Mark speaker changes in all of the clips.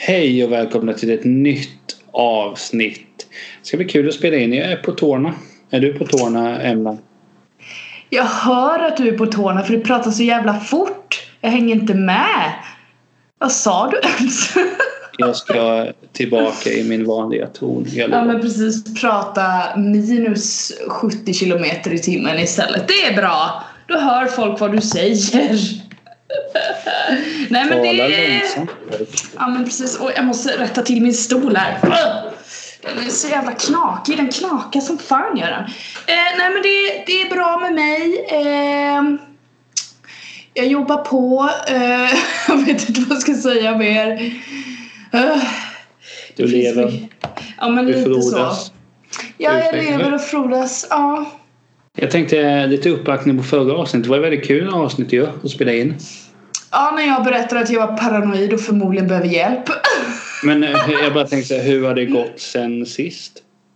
Speaker 1: Hej och välkomna till ett nytt avsnitt. Det ska bli kul att spela in. Jag är på tårna. Är du på tårna, Emma?
Speaker 2: Jag hör att du är på tårna för du pratar så jävla fort. Jag hänger inte med. Vad sa du ens?
Speaker 1: Jag ska tillbaka i min vanliga ton.
Speaker 2: Ja, men precis. Prata minus 70 kilometer i timmen istället. Det är bra. Då hör folk vad du säger. Nej, men det är... Ja, men precis. Och jag måste rätta till min stol här. Den är så jävla knakig. Den knakar som fan gör den. Nej, men det är bra med mig. Jag jobbar på. Jag vet inte vad jag ska säga mer.
Speaker 1: Du lever.
Speaker 2: Ja, men
Speaker 1: du
Speaker 2: lite
Speaker 1: frodas.
Speaker 2: så. Ja, jag lever och frodas. Ja.
Speaker 1: Jag tänkte lite uppbackning på förra avsnittet. Det var väldigt kul avsnitt att spela in.
Speaker 2: Ja, när jag berättade att jag var paranoid och förmodligen behöver hjälp.
Speaker 1: Men jag bara tänkte, hur har det gått sen sist?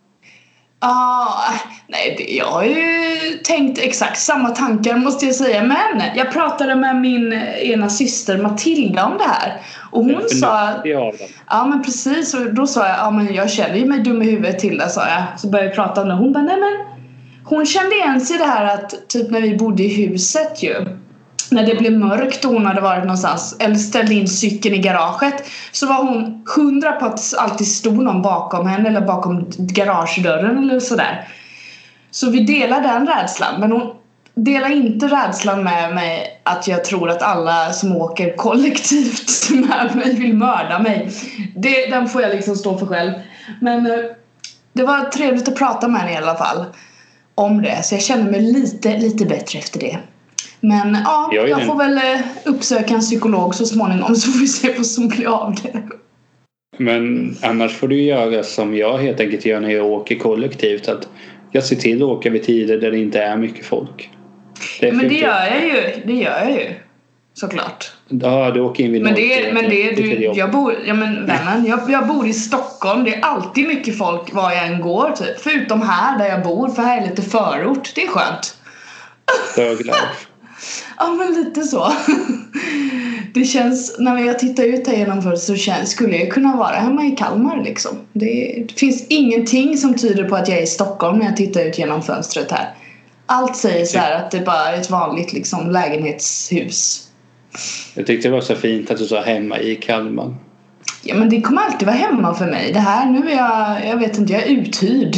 Speaker 2: Nej, jag har ju tänkt exakt samma tankar måste jag säga. Men jag pratade med min ena syster Matilda om det här. Och hon sa... Ja, men precis. Och då sa jag, ja men jag känner ju mig dum i huvudet till det, sa jag. Så började jag prata om det. Hon bara, nej men... Hon kände igen sig det här att typ när vi bodde i huset ju. När det blev mörkt och hon hade varit någonstans eller ställde in cykeln i garaget, så var hon 100 på att alltid stod någon bakom henne eller bakom garagedörren eller sådär. Så vi delar den rädslan, men hon delar inte rädslan med mig att jag tror att alla som åker kollektivt med mig vill mörda mig. Den får jag liksom stå för själv. Men det var trevligt att prata med henne i alla fall om det, så jag känner mig lite bättre efter det. Men ja, jag får väl uppsöka en psykolog så småningom, så får vi se vad som blir av det.
Speaker 1: Men annars får du göra som jag helt enkelt gör när jag åker kollektivt, att jag ser till att åka vid tider där det inte är mycket folk.
Speaker 2: Men det gör jag ju. Såklart.
Speaker 1: Ja, du åker in vid
Speaker 2: jag bor i Stockholm. Det är alltid mycket folk var jag än går typ. Förutom här där jag bor, för här är lite förort. Det är skönt. Ja, men lite så. Det känns, när jag tittar ut här genom fönstret så skulle jag kunna vara hemma i Kalmar liksom. Det finns ingenting som tyder på att jag är i Stockholm när jag tittar ut genom fönstret här. Allt säger så här att det bara är ett vanligt liksom lägenhetshus.
Speaker 1: Jag tyckte det var så fint att du sa hemma i Kalmar.
Speaker 2: Ja, men det kommer alltid vara hemma för mig. Det här, nu är jag vet inte, jag är uthyrd.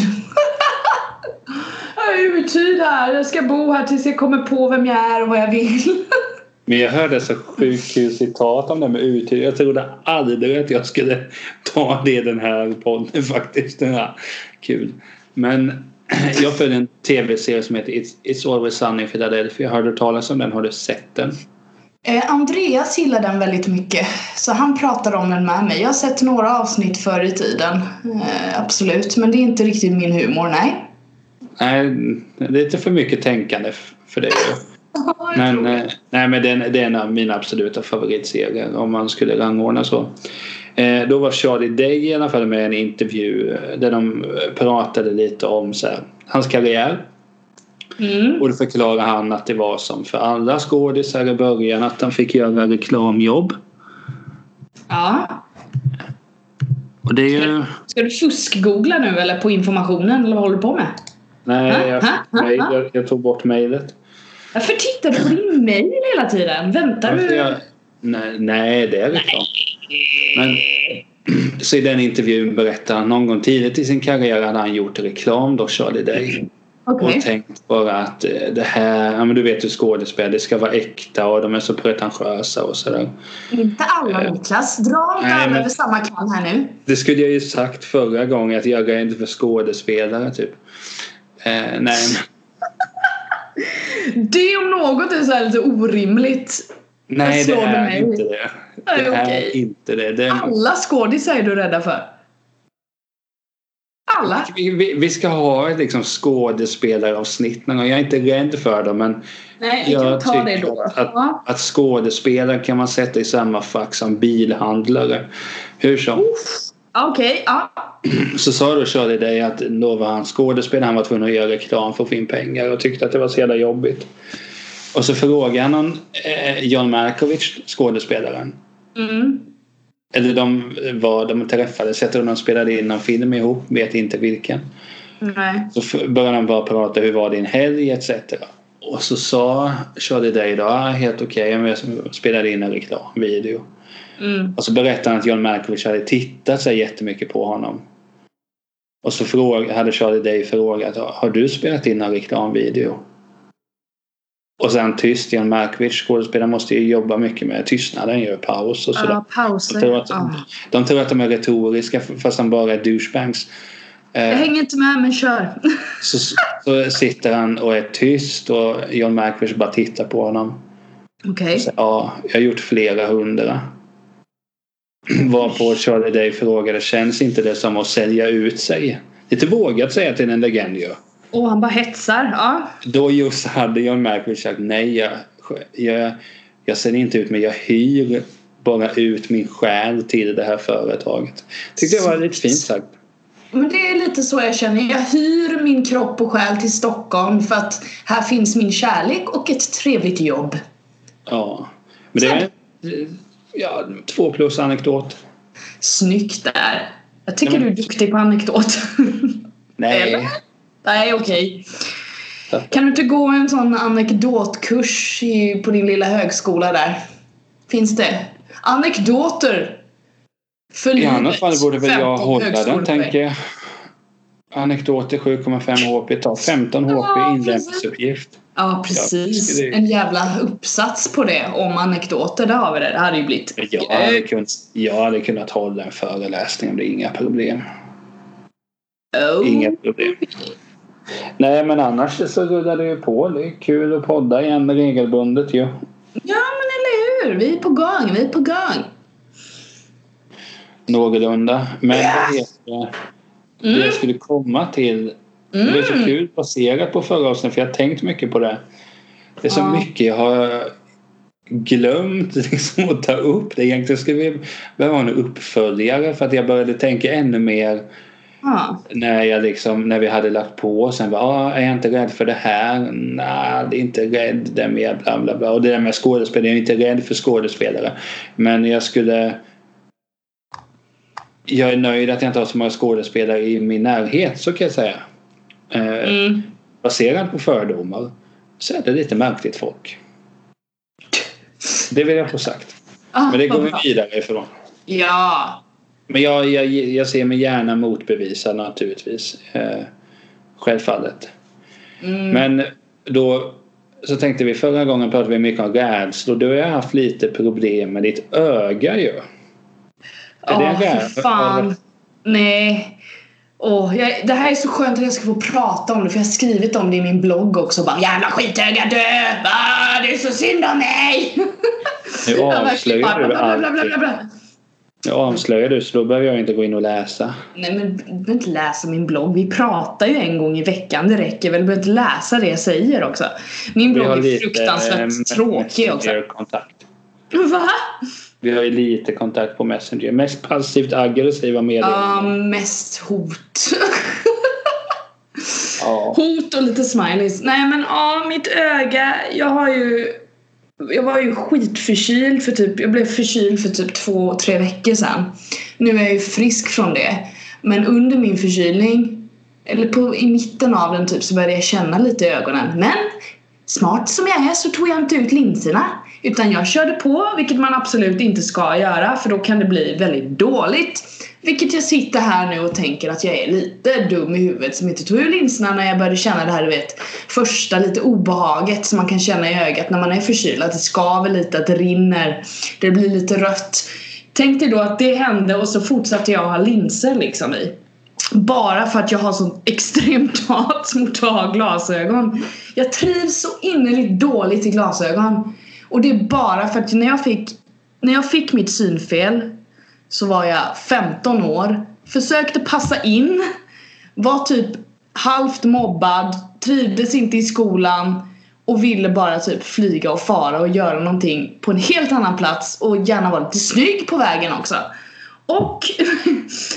Speaker 2: Jag är uthyrd här. Jag ska bo här tills jag kommer på vem jag är och vad jag vill. Men
Speaker 1: jag hörde så sjukt kul citat om det med uthyrd. Jag trodde aldrig att jag skulle ta det i den här podden faktiskt. Den här. Kul. Men jag följer en tv-serie som heter It's Always Sunny in Philadelphia. Har du talat om den? Har du sett den?
Speaker 2: Andreas gillar den väldigt mycket, så han pratar om den med mig. Jag har sett några avsnitt förr i tiden, absolut. Men det är inte riktigt min humor, nej.
Speaker 1: Nej, det är lite för mycket tänkande för det. Men det är en av mina absoluta favoritserier om man skulle rangordna så. Då var Charlie Day i alla fall med en intervju där de pratade lite om så här, hans karriär. Och då förklarar han att det var som för alla skådisar i början, att han fick göra reklamjobb.
Speaker 2: Ja.
Speaker 1: Och det är ju...
Speaker 2: Ska du fuskgoogla nu eller på informationen, eller vad håller du på med?
Speaker 1: Nej, jag tog bort mejlet.
Speaker 2: Varför tittar du på din mejl hela tiden? Väntar du?
Speaker 1: Nej, det är reklam. Men så i den intervjun berättar han någon gång tidigt i sin karriär hade han gjort reklam då, Charlie Day.
Speaker 2: Okay.
Speaker 1: Och tänkt bara att det här, ja men du vet hur skådespel, det ska vara äkta och de är så pretentiösa och sådär.
Speaker 2: Inte alla, Niklas. Dra inte alla över samma kan här nu.
Speaker 1: Det skulle jag ju sagt förra gången, att jag är inte för skådespelare typ. Nej.
Speaker 2: Det om något är så här lite orimligt.
Speaker 1: Nej, det är inte det. Det är inte det.
Speaker 2: Alla skådisar är du rädda för. Alla.
Speaker 1: Vi ska ha ett liksom skådespelaravsnitt. Jag är inte rädd för dem, men jag tycker att skådespelare kan man sätta i samma fack som bilhandlare. Hur som.
Speaker 2: Okej, ja.
Speaker 1: Så sa du Charlie Day att då var han skådespelare, han var tvungen att göra reklam för att få in pengar och tyckte att det var så jävla jobbigt. Och så frågade han John Malkovich, skådespelaren. Eller de träffades. Jag tror de spelade in någon film ihop. Vet inte vilken.
Speaker 2: Nej.
Speaker 1: Så började de bara prata. Hur var din helg etc. Och så sa Charlie Day då. Helt okej. Men jag spelade in en reklamvideo. Och så berättade han att John Malkovich hade tittat sig jättemycket på honom. Och så hade Charlie Day frågat. Har du spelat in en reklamvideo? Och sen tyst. John Malkovich, skådespelare, måste ju jobba mycket med tystnaden. Gör paus och sådär.
Speaker 2: Pauser.
Speaker 1: De tror att de är retoriska fast de bara är douchebags.
Speaker 2: Jag hänger inte med, men kör.
Speaker 1: Så sitter han och är tyst och John Malkovich bara tittar på honom.
Speaker 2: Okej.
Speaker 1: Ja, jag har gjort flera 100. Varpå Charlie Day frågade, känns inte det som att sälja ut sig? Lite vågat säga till en legend ju.
Speaker 2: Och han bara hetsar, ja.
Speaker 1: Då just hade John Malkovich sagt, nej, jag säljer inte ut mig, jag hyr bara ut min själ till det här företaget. Tyckte jag var lite fint sagt.
Speaker 2: Men det är lite så jag känner. Jag hyr min kropp och själ till Stockholm för att här finns min kärlek och ett trevligt jobb.
Speaker 1: Ja, men det är 2+ anekdot.
Speaker 2: Snyggt där. Jag tycker du är duktig på anekdot.
Speaker 1: Nej.
Speaker 2: Eller? Nej, okej. Kan du inte gå en sån anekdotkurs på din lilla högskola där? Finns det? Anekdoter för livet.
Speaker 1: I annat fall borde väl jag hålla den, tänker jag. Anekdoter 7,5 HP. Ta 15 HP inlämningsuppgift.
Speaker 2: Ja, precis. En jävla uppsats på det om anekdoter. Där har vi det. Det hade ju blivit...
Speaker 1: Jag hade kunnat hålla en föreläsning om det. Inga problem. Inga problem. Nej, men annars så rullar det ju på. Det är kul att podda igen regelbundet ju. Ja,
Speaker 2: men eller hur? Vi är på gång.
Speaker 1: Någorlunda. Men det jag skulle komma till, det är så kul baserat på förra avsnittet, för jag har tänkt mycket på det. Det är så mycket jag har glömt liksom att ta upp. Det egentligen skulle vi behöva en uppföljare, för att jag började tänka ännu mer när vi hade lagt på. Sen bara, är jag inte rädd för det här? Nej, det är inte rädd. Det är mer bla bla bla. Och det där med skådespelare, jag är inte rädd för skådespelare. Men jag är nöjd att jag inte har så många skådespelare i min närhet, så kan jag säga. Baserat på fördomar så är det lite märkligt folk. Det vill jag få sagt. Men det går vi vidare ifrån.
Speaker 2: Ja.
Speaker 1: Men jag ser mig gärna motbevisa naturligtvis. Självfallet. Men då så tänkte vi, förra gången pratade vi mycket om rädsla. Då har jag haft lite problem med ditt öga ju.
Speaker 2: För fan. Nej. Det här är så skönt att jag ska få prata om det, för jag har skrivit om det i min blogg också. Bara, jävla skitöga, dö! Det är så synd om mig!
Speaker 1: Nu avslöjar du allt. Jag avslöjar du, så då behöver jag inte gå in och läsa.
Speaker 2: Nej, men du behöver inte läsa min blogg. Vi pratar ju en gång i veckan. Det räcker väl. Du behöver inte läsa det jag säger också. Min blogg är fruktansvärt tråkig också.
Speaker 1: Kontakt.
Speaker 2: Va?
Speaker 1: Vi har ju lite kontakt på Messenger. Mest passivt aggressiva meddelanden.
Speaker 2: Ja, mest hot. Hot och lite smileys. Nej, men mitt öga. Jag var ju skitförkyld jag blev förkyld för typ 2-3 veckor sedan. Nu är jag ju frisk från det. Men under min förkylning, eller i mitten av den typ, så började jag känna lite i ögonen. Men smart som jag är så tog jag inte ut linserna. Utan jag körde på, vilket man absolut inte ska göra, för då kan det bli väldigt dåligt. Vilket jag sitter här nu och tänker att jag är lite dum i huvudet som inte tog ur linserna när jag började känna det här, du vet, första lite obehaget som man kan känna i ögat när man är förkyld. Att det skaver lite, att det rinner, det blir lite rött. Tänkte då att det hände, och så fortsatte jag ha linser liksom i. Bara för att jag har sån extremt hat mot att ha glasögon. Jag trivs så innerligt dåligt i glasögon. Och det är bara för att när jag fick mitt synfel så var jag 15 år. Försökte passa in. Var typ halvt mobbad. Trivdes inte i skolan. Och ville bara typ flyga och fara och göra någonting på en helt annan plats. Och gärna vara lite snygg på vägen också. Och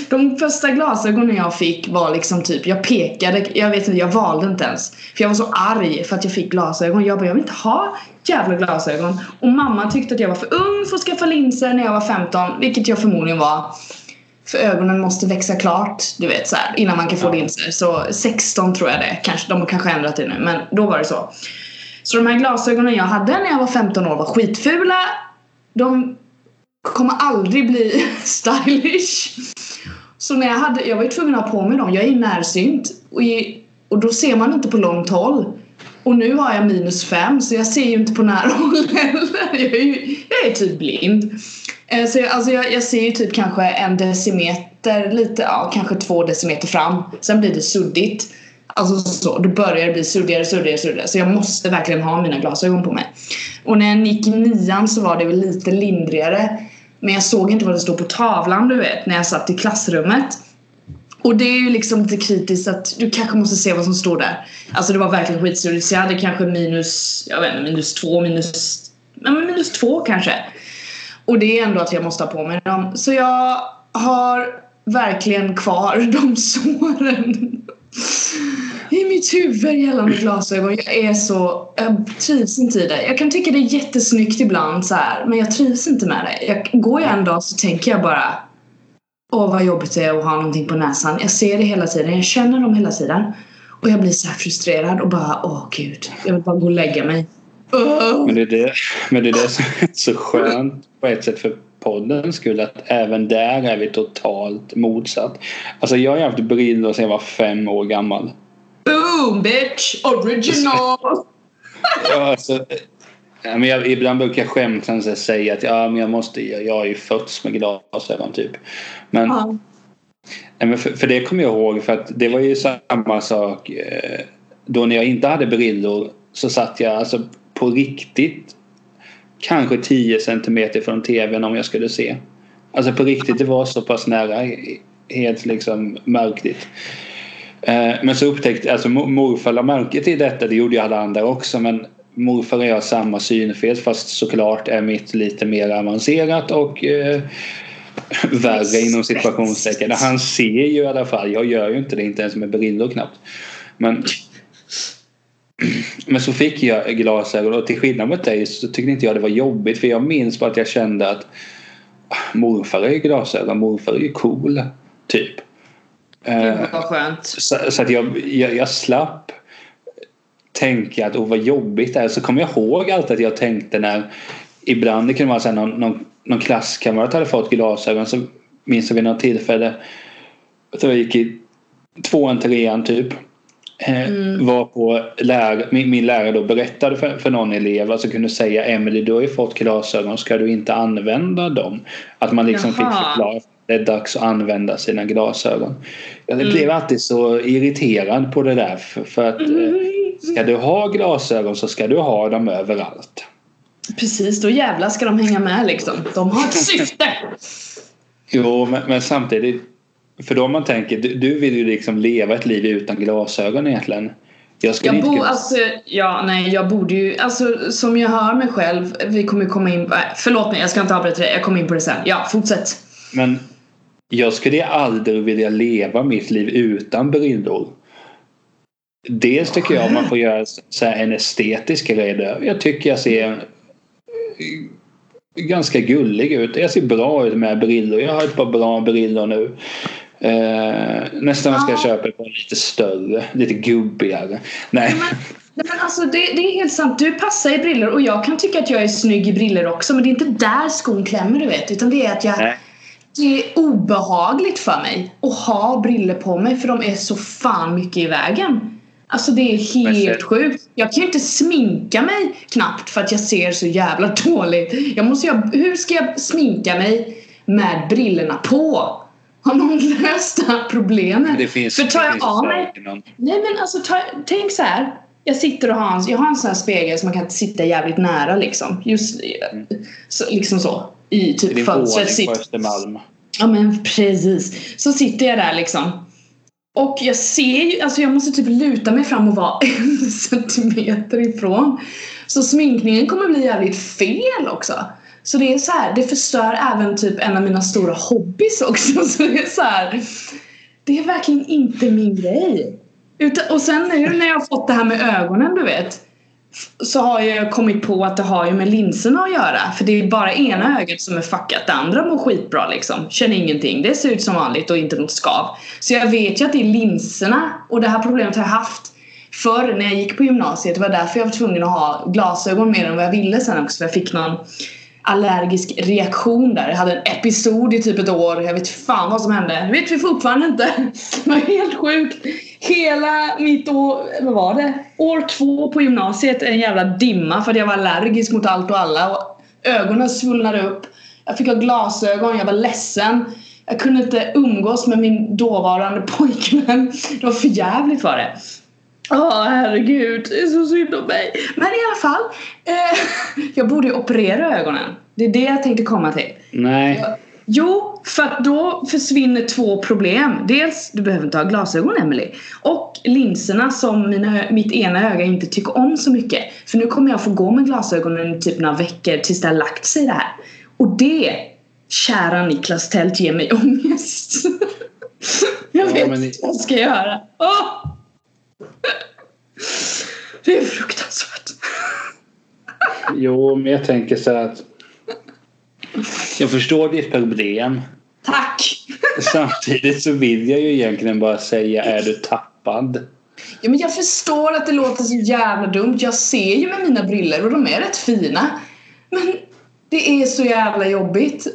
Speaker 2: De första glasögonen jag fick var liksom typ, jag pekade, jag vet inte, jag valde inte ens. För jag var så arg för att jag fick glasögon. Jag vill inte ha jävla glasögon. Och mamma tyckte att jag var för ung för att skaffa linser när jag var 15. Vilket jag förmodligen var. För ögonen måste växa klart, du vet så här, innan man kan få linser. Så 16 tror jag det, kanske, de har kanske ändrat det nu. Men då var det så. Så de här glasögonen jag hade när jag var 15 år var skitfula. De kommer aldrig bli stylish. Så när jag var ju tvungen att ha på mig dem. Jag är närsynt. Och då ser man inte på långt håll. Och nu har jag -5. Så jag ser ju inte på nära håll heller. Jag är typ blind. Så jag ser ju typ kanske 1 decimeter. Lite, ja, kanske 2 decimeter fram. Sen blir det suddigt. Alltså så, då börjar det bli suddigare. Så jag måste verkligen ha mina glasögon på mig. Och när jag gick i 9 så var det väl lite lindrigare. Men jag såg inte vad det stod på tavlan, du vet, när jag satt i klassrummet. Och det är ju liksom lite kritiskt att du kanske måste se vad som står där. Alltså det var verkligen skitsuddigt. Så jag hade kanske -2 kanske. Och det är ändå att jag måste ha på mig dem. Så jag har verkligen kvar de såren i mitt huvud gällande glasögon. Jag trivs inte i det. Jag kan tycka det är jättesnyggt ibland så här, men jag trivs inte med det. Går jag en dag så tänker jag bara, vad jobbigt det är att ha någonting på näsan. Jag ser det hela tiden, jag känner dem hela tiden. Och jag blir så här frustrerad och bara, gud, jag vill bara gå och lägga mig.
Speaker 1: Men det är det som är så skönt på ett sätt för podden skulle, att även där är vi totalt motsatt. Alltså jag har haft brillor sedan jag var 5 år gammal.
Speaker 2: Boom bitch, original.
Speaker 1: Ibland brukar jag skämtsamt säga att jag är ju fötts med glasögon typ. Men för det kommer jag ihåg, för att det var ju samma sak då när jag inte hade brillor, så satt jag alltså på riktigt kanske 10 centimeter från tvn om jag skulle se. Alltså på riktigt, det var så pass nära, helt liksom märkligt. Men så upptäckte, alltså morfar la märke till detta, det gjorde ju alla andra också, men morfar och jag har samma synfel, fast såklart är mitt lite mer avancerat och värre inom situationstecken. Han ser ju i alla fall, jag gör ju inte det, inte ens med brillor knappt. Men så fick jag glasögon, och till skillnad mot dig så tyckte inte jag det var jobbigt, för jag minns bara att jag kände att morfar är ju glasögon, morfar är ju cool typ.
Speaker 2: Det var skönt.
Speaker 1: Så att jag slapp tänka att vad jobbigt det är. Så kommer jag ihåg allt att jag tänkte när ibland det kunde vara så här, någon klasskamrat hade fått glasögon, så minns jag vid något tillfälle så jag gick i 2:an, 3:an typ. Var på min lärare då berättade för någon elev, alltså kunde säga, Emily, du har ju fått glasögon, ska du inte använda dem? Att man liksom fick förklara, det är dags att använda sina glasögon. Jag blev alltid så irriterad på det där, för att ska du ha glasögon så ska du ha dem överallt.
Speaker 2: Precis, då jävlar ska de hänga med liksom. De har ett syfte.
Speaker 1: Jo, men samtidigt, för då man tänker, du vill ju liksom leva ett liv utan glasögon egentligen. Jag borde ju, alltså som jag hör mig själv, vi kommer komma in, förlåt mig, jag ska inte avbryta det, jag kommer in på det sen. Ja, fortsätt. Men jag skulle aldrig vilja leva mitt liv utan brillor. Dels tycker jag man får göra så här en estetisk grej där. Jag tycker jag ser ganska gullig ut. Jag ser bra ut med brillor. Jag har ett par bra brillor nu. Nästan ska jag köpa på lite större, lite gubbigare. Nej.
Speaker 2: Men alltså det är helt sant. Du passar i brillor, och jag kan tycka att jag är snygg i brillor också, men det är inte där skon klämmer, du vet, utan det är att det är obehagligt för mig att ha brillor på mig, för de är så fan mycket i vägen. Alltså det är helt sjukt. Jag kan ju inte sminka mig knappt för att jag ser så jävla dåligt. Hur ska jag sminka mig med brillorna på? Har någon löst det här problemet?
Speaker 1: För tar jag av mig...
Speaker 2: Nej men alltså, tänk så här. Jag sitter och jag har en sån här spegel som man kan sitta jävligt nära liksom. Just så, liksom så. I typ fönstret.
Speaker 1: På Östermalm.
Speaker 2: Ja men precis. Så sitter jag där liksom. Och jag ser ju, alltså jag måste typ luta mig fram och vara 1 centimeter ifrån. Så sminkningen kommer bli jävligt fel också. Så det är så här, det förstör även typ en av mina stora hobbys också. Så det är så här, det är verkligen inte min grej. Och sen nu när jag har fått det här med ögonen, du vet, så har jag kommit på att det har ju med linserna att göra. För det är bara ena ögat som är fuckat. Det andra mår skitbra liksom. Känner ingenting. Det ser ut som vanligt och inte något skav. Så jag vet ju att det är linserna. Och det här problemet har jag haft förr när jag gick på gymnasiet. Det var därför jag var tvungen att ha glasögon mer än vad jag ville sen också. För jag fick någon allergisk reaktion där. Jag hade en episod i typ ett år. Jag vet fan vad som hände. Det vet vi fortfarande inte. Det var helt sjukt. Hela mitt år, vad var det? År 2 på gymnasiet, en jävla dimma för att jag var allergisk mot allt och alla. Och ögonen svullnade upp. Jag fick ha glasögon, jag var ledsen. Jag kunde inte umgås med min dåvarande pojkvän. Det var för jävligt för det. Herregud, det är så synd om mig. Men i alla fall, jag borde ju operera ögonen. Det är det jag tänkte komma till.
Speaker 1: Nej.
Speaker 2: Jo, för att då försvinner 2 problem. Dels, du behöver inte ha glasögon, Emily. Och linserna som mitt ena öga inte tycker om så mycket. För nu kommer jag få gå med glasögonen i typ några veckor tills det har lagt sig det här. Och det, kära Niklas Tält, ger mig ångest. Jag vet inte vad jag ska göra. Det är fruktansvärt.
Speaker 1: Jo, men jag tänker så att jag förstår ditt problem.
Speaker 2: Tack.
Speaker 1: Samtidigt så vill jag ju egentligen bara säga, är du tappad?
Speaker 2: Ja, men jag förstår att det låter så jävla dumt. Jag ser ju med mina briller och de är rätt fina. Men det är så jävla jobbigt.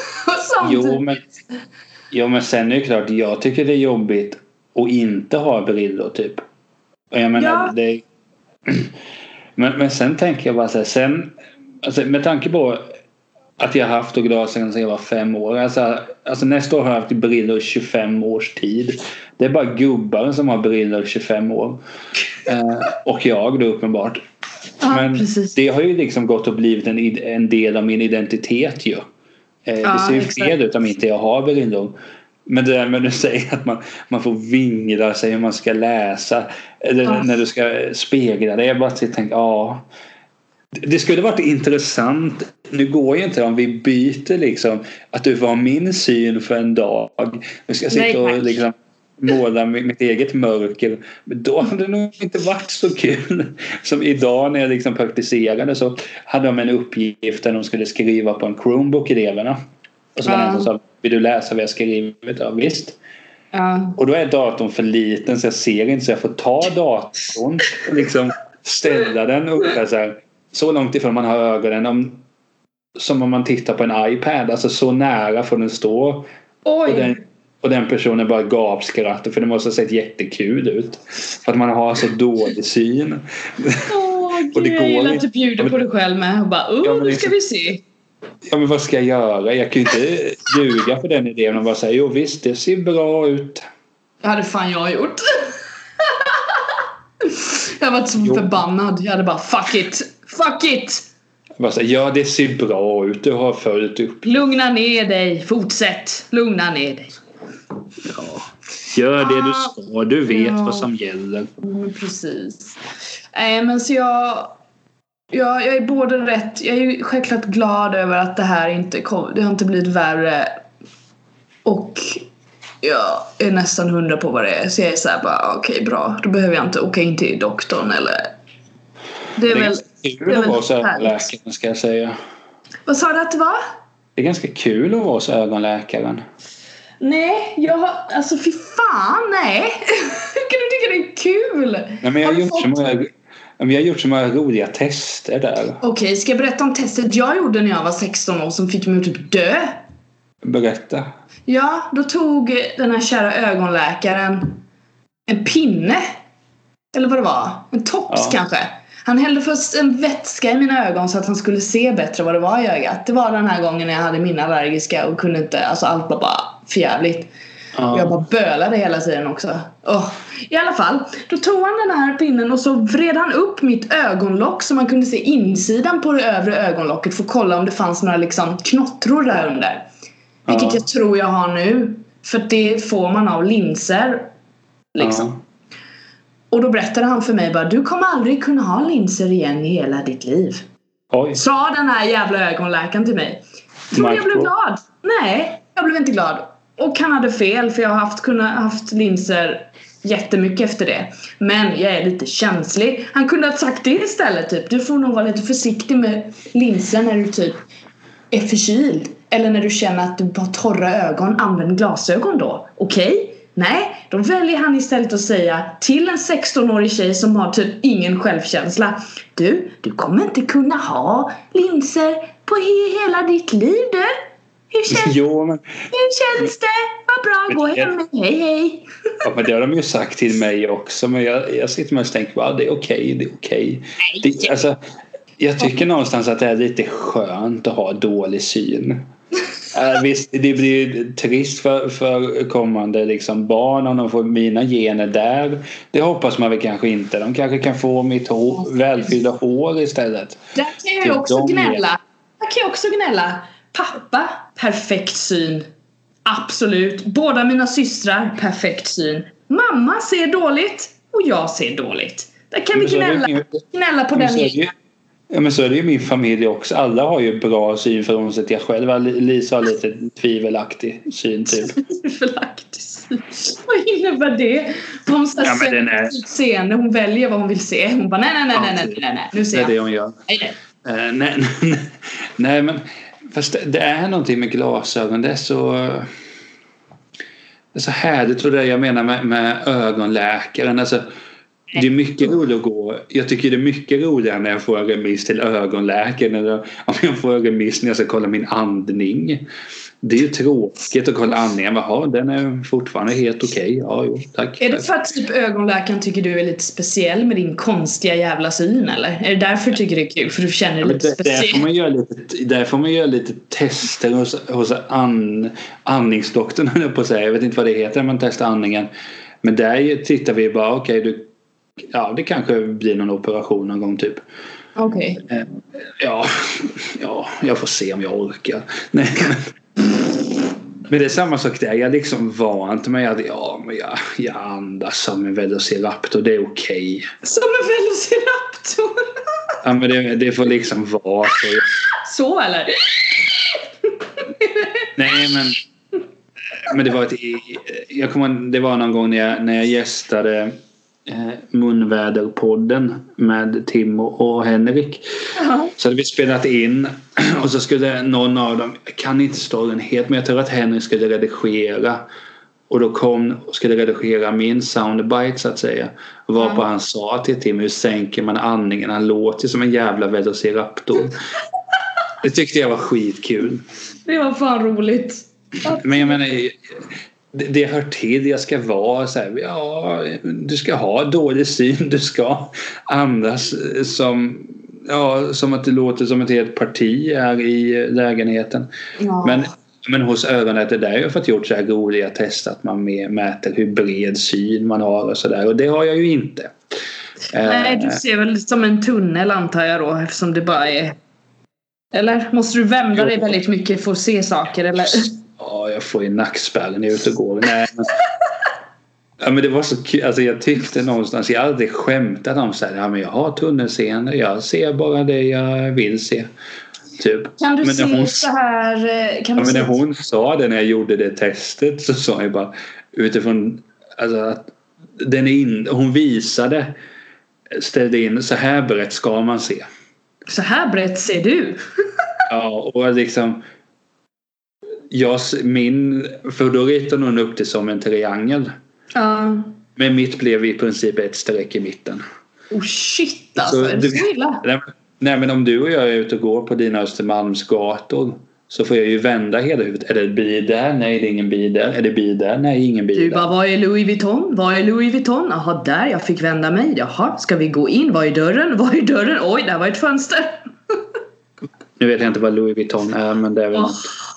Speaker 2: Jo, men sen är det klart, jag tycker det är jobbigt att inte ha briller typ. Och jag menar, det men sen tänker jag bara så här, alltså, med tanke på att jag har haft glasögon sedan jag var 5 år. Alltså nästa år har jag haft briller 25 års tid. Det är bara gubbar som har briller 25 år. Och jag då uppenbart. Men precis. Det har ju liksom gått och blivit en del av min identitet ju. Det ser ju fel ut om inte jag har briller. Men det där med att du säger att man får vingla sig hur man ska läsa. Eller när du ska spegla det. Jag bara tänker, det skulle varit intressant. Nu går ju inte om vi byter liksom. Att du får ha min syn för en dag. Nu ska jag sitta och liksom måla mitt eget mörker. Men då hade det nog inte varit så kul. Som idag när jag liksom praktiserade, så hade de en uppgift där de skulle skriva på en Chromebook, eleverna. Och så var det en som sa, vill du läsa vad jag skrivit? Ja, visst. Och då är datorn för liten så jag ser inte, så jag får ta datorn och liksom ställa den upp så långt ifrån man har ögonen som om man tittar på en iPad. Alltså så nära får den stå. Och den personen bara gapskrattar, för det måste ha sett jättekul ut. För att man har så dålig syn. Och det går jag gillar att du bjuder på dig själv med. Och bara, nu ska vi se.
Speaker 1: Ja, men vad ska jag göra? Jag kan ju inte ljuga för den idén och bara säga, jo visst, det ser bra ut.
Speaker 2: Det hade fan jag gjort. Jag var så förbannad. Jag hade bara, fuck it.
Speaker 1: Jag bara säga, ja, det ser bra ut. Du har följt upp.
Speaker 2: Lugna ner dig. Fortsätt. Lugna ner dig.
Speaker 1: Ja. Gör det du ska. Du vet vad som gäller.
Speaker 2: Precis. Men så jag är både rätt. Jag är ju självklart glad över att det här det har inte blivit värre. Och jag är nästan 100 på vad det är. Så jag är så här bara, okej, bra. Då behöver jag inte åka in till doktorn eller. Det är väl
Speaker 1: kul att vara så ögonläkaren, ska jag säga.
Speaker 2: Vad sa du att det var?
Speaker 1: Det är ganska kul att vara så ögonläkaren.
Speaker 2: Nej, alltså fy fan, nej. Hur kan du tycka det är kul?
Speaker 1: Nej, men jag har gjort så många roliga tester där.
Speaker 2: Okej, ska jag berätta om testet jag gjorde när jag var 16 år som fick mig att typ dö?
Speaker 1: Berätta.
Speaker 2: Ja, då tog den här kära ögonläkaren en pinne. Eller vad det var. En tops kanske. Han hällde först en vätska i mina ögon så att han skulle se bättre vad det var i ögat. Det var den här gången när jag hade mina allergiska och kunde inte, alltså allt var bara förjävligt. Och jag bara bölade hela tiden också. I alla fall, då tog han den här pinnen och så vred han upp mitt ögonlock så man kunde se insidan på det övre ögonlocket för att kolla om det fanns några liksom knottror där under. Vilket jag tror jag har nu. För det får man av linser. Liksom. Och då berättade han för mig bara, du kommer aldrig kunna ha linser igen i hela ditt liv.
Speaker 1: Oj.
Speaker 2: Sa den här jävla ögonläkaren till mig. Tror jag blev glad? Nej, jag blev inte glad. Och han hade fel, för jag har haft linser jättemycket efter det. Men jag är lite känslig. Han kunde ha sagt det istället typ. Du får nog vara lite försiktig med linser när du typ är förkyld. Eller när du känner att du har torra ögon. Använd glasögon då. Okej? Nej, då väljer han istället att säga till en 16-årig tjej som har typ ingen självkänsla. Du kommer inte kunna ha linser på hela ditt liv du. Hur känns det? Vad bra, gå hem. Hej.
Speaker 1: Ja, men det har de ju sagt till mig också. Men jag sitter och tänker, det är okej. Alltså, jag tycker någonstans att det är lite skönt att ha dålig syn. Visst, det blir trist för kommande liksom, barn om de får mina gener där. Det hoppas man väl kanske inte. De kanske kan få mitt välfyllda hår istället.
Speaker 2: Där kan jag också gnälla. Pappa, perfekt syn. Absolut. Båda mina systrar, perfekt syn. Mamma ser dåligt och jag ser dåligt. Där kan vi gnälla på den.
Speaker 1: Ja, men så är det ju min familj också. Alla har ju bra syn för sig till jag själv. Lisa har lite tvivelaktig syn typ.
Speaker 2: Tvivelaktig syn? Vad innebär det? Hon scenen, hon väljer vad hon vill se. Hon bara nej. Nu ser jag.
Speaker 1: Det är det hon gör. Nej, men fast det är någonting med glasögon. Det är så härligt för det jag menar med ögonläkaren. Alltså, det är mycket roligt att gå. Jag tycker det är mycket roligare när jag får en remiss till ögonläkaren eller om jag får en remiss när jag ska kolla min andning. Det är ju tråkigt att kolla andningen. Jaha, den är fortfarande helt okej. Ja, jo, tack.
Speaker 2: Är det för att typ ögonläkaren tycker du är lite speciell med din konstiga jävla syn eller? Är det därför du tycker det är kul? För du känner dig lite speciell?
Speaker 1: Där får man göra lite tester hos andningsdoktorn höll jag på att säga. Jag vet inte vad det heter när man testar andningen. Men där tittar vi bara, det kanske blir någon operation någon gång typ.
Speaker 2: Okej.
Speaker 1: Ja, jag får se om jag orkar. Nej. Men det är samma sak där. Jag är liksom vant med att jag andas som en velociraptor. Det är okej. Som
Speaker 2: en velociraptor?
Speaker 1: Ja, men det får liksom vara så.
Speaker 2: Så eller?
Speaker 1: Nej, men det var någon gång när jag gästade Munväderpodden med Tim och Henrik. Så hade vi spelat in och så skulle någon av dem, jag kan inte storyn helt, men jag tror att Henrik skulle redigera och då skulle redigera min soundbite så att säga, varpå han sa till Tim, hur sänker man andningen, han låter som en jävla velociraptor. Det tyckte jag var skitkul.
Speaker 2: Det var fan roligt.
Speaker 1: Men jag menar, det hör till, jag ska vara så här, du ska ha dålig syn, du ska andas som att det låter som ett helt parti är i lägenheten. Ja. Men hos ögonet är det där jag har fått gjort så här roliga test att man mäter hur bred syn man har och sådär, och det har jag ju inte.
Speaker 2: Nej, du ser väl som en tunnel antar jag då, eftersom det bara är, eller måste du vända dig väldigt mycket för att se saker eller?
Speaker 1: Ja, jag får ju nackspärren ut och går. Nej, men det var så kul. Alltså jag tyckte någonstans, jag hade skämtat om så här, men jag har tunnelseende, jag ser bara det jag vill se. Typ.
Speaker 2: Kan du se så här?
Speaker 1: Men när hon sa det när jag gjorde det testet så sa jag bara utifrån alltså, att hon visade, ställde in så här brett ska man se.
Speaker 2: Så här brett ser du?
Speaker 1: Ja, och liksom för då ritade hon upp det som en triangel.
Speaker 2: Ja.
Speaker 1: Men mitt blev i princip ett streck i mitten.
Speaker 2: Oh shit alltså, är det så illa?
Speaker 1: Nej, men om du och jag är ute och går på dina Östermalmsgator så får jag ju vända hela huvudet. Är det bil där? Nej, det är ingen bil där. Är det bil där? Nej, ingen bil där.
Speaker 2: Du bara, vad är Louis Vuitton? Vad är Louis Vuitton? Jaha, där, jag fick vända mig. Jaha, ska vi gå in? Vad är dörren? Vad är dörren? Oj, där var ett fönster.
Speaker 1: Nu vet jag inte vad Louis Vuitton är, men det är väl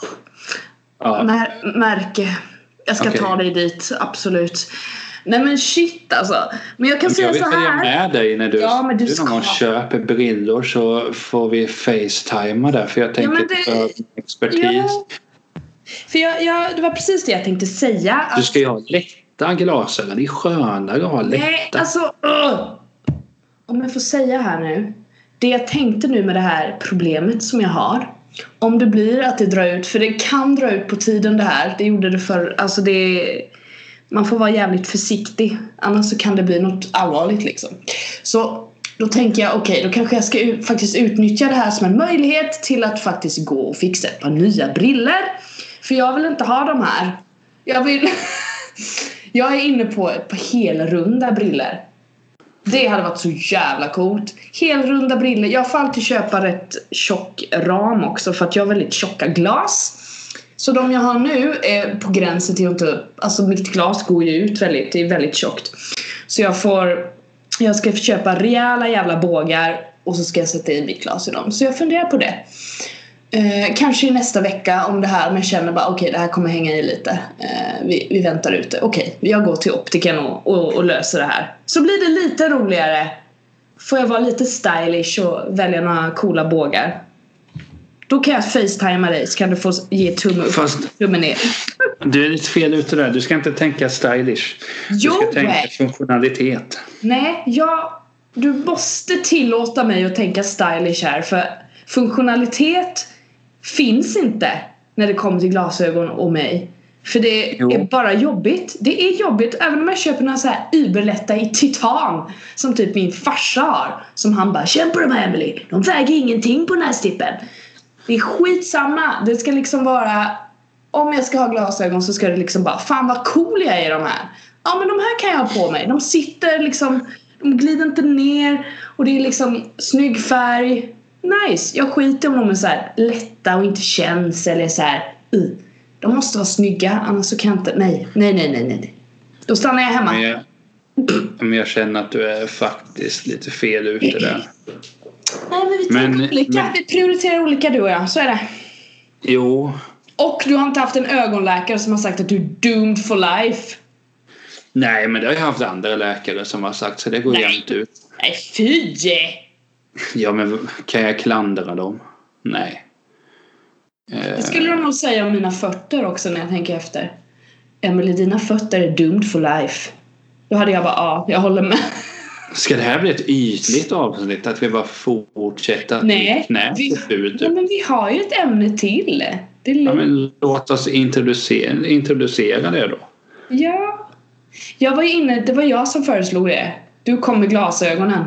Speaker 2: märke. Jag ska ta dig dit, absolut. Nej men shit alltså. Men jag kan säga så här.
Speaker 1: Jag vill med dig när du någon gång köper brillor så får vi facetimea där. För jag tänker för expertis. Ja.
Speaker 2: För det var precis det jag tänkte säga.
Speaker 1: Du ska ju ha lätta glasögon. Det är skönare att ha lätta.
Speaker 2: Nej, alltså. Om jag får säga här nu. det jag tänkte nu med det här problemet som jag har, om det blir att det drar ut, för det kan dra ut på tiden det här, det gjorde det för, alltså man får vara jävligt försiktig, annars så kan det bli något allvarligt liksom. Så då tänker jag, okej, då kanske jag ska faktiskt utnyttja det här som en möjlighet till att faktiskt gå och fixa ett par nya briller. För jag vill inte ha de här. Jag är inne på ett par helrunda briller. Det hade varit så jävla coolt. Helrunda briller. Jag får alltid köpa rätt tjock ram också, för att jag har väldigt tjocka glas. Så de jag har nu är på gränsen till att alltså mitt glas går ju ut väldigt, det är väldigt tjockt. Så jag ska köpa rejäla jävla bågar och så ska jag sätta in mitt glas i dem. Så jag funderar på det. Kanske i nästa vecka om det här, men jag känner bara okej, det här kommer hänga i lite. Vi väntar ute. Okej, jag går till optiken och löser det här. Så blir det lite roligare. Får jag vara lite stylish och välja några coola bågar. Då kan jag facetimea dig, så kan du få ge tumme upp, tumme ner.
Speaker 1: Du är lite fel ute där. Du ska inte tänka stylish. Du ska tänka funktionalitet.
Speaker 2: Nej, du måste tillåta mig att tänka stylish här. För funktionalitet finns inte när det kommer till glasögon och mig. För det är bara jobbigt. Det är jobbigt även om jag köper några så här überlätta i titan, som typ min farsa har. Som han bara, känn på de här Emily, de väger ingenting på den här stippen. Det är skitsamma. Det ska liksom vara, om jag ska ha glasögon så ska det liksom bara, fan vad cool jag är i de här. Ja, men de här kan jag ha på mig. De sitter liksom, de glider inte ner. Och det är liksom snygg färg. Nice. Jag skiter om de är så här lätta och inte känns eller så här. De måste vara snygga, annars så kan jag inte. Nej. Då stannar jag hemma.
Speaker 1: Men jag känner att du är faktiskt lite fel ute där.
Speaker 2: Nej, men vi tänker olika. Vi prioriterar olika, du och jag. Så är det.
Speaker 1: Jo.
Speaker 2: Och du har inte haft en ögonläkare som har sagt att du är doomed for life.
Speaker 1: Nej, men det har jag haft andra läkare som har sagt, så det går jämnt ut.
Speaker 2: Nej, fy!
Speaker 1: Ja, men kan jag klandra dem? Nej.
Speaker 2: Det skulle de nog säga om mina fötter också när jag tänker efter. Emily, dina fötter är doomed for life. Då hade jag bara, jag håller med.
Speaker 1: Ska det här bli ett ytligt avsnitt? Att vi bara fortsätter?
Speaker 2: Nej, men vi har ju ett ämne till.
Speaker 1: Ja, men låt oss introducera det då.
Speaker 2: Ja. Jag var inne, det var jag som föreslog det. Du kom med glasögonen.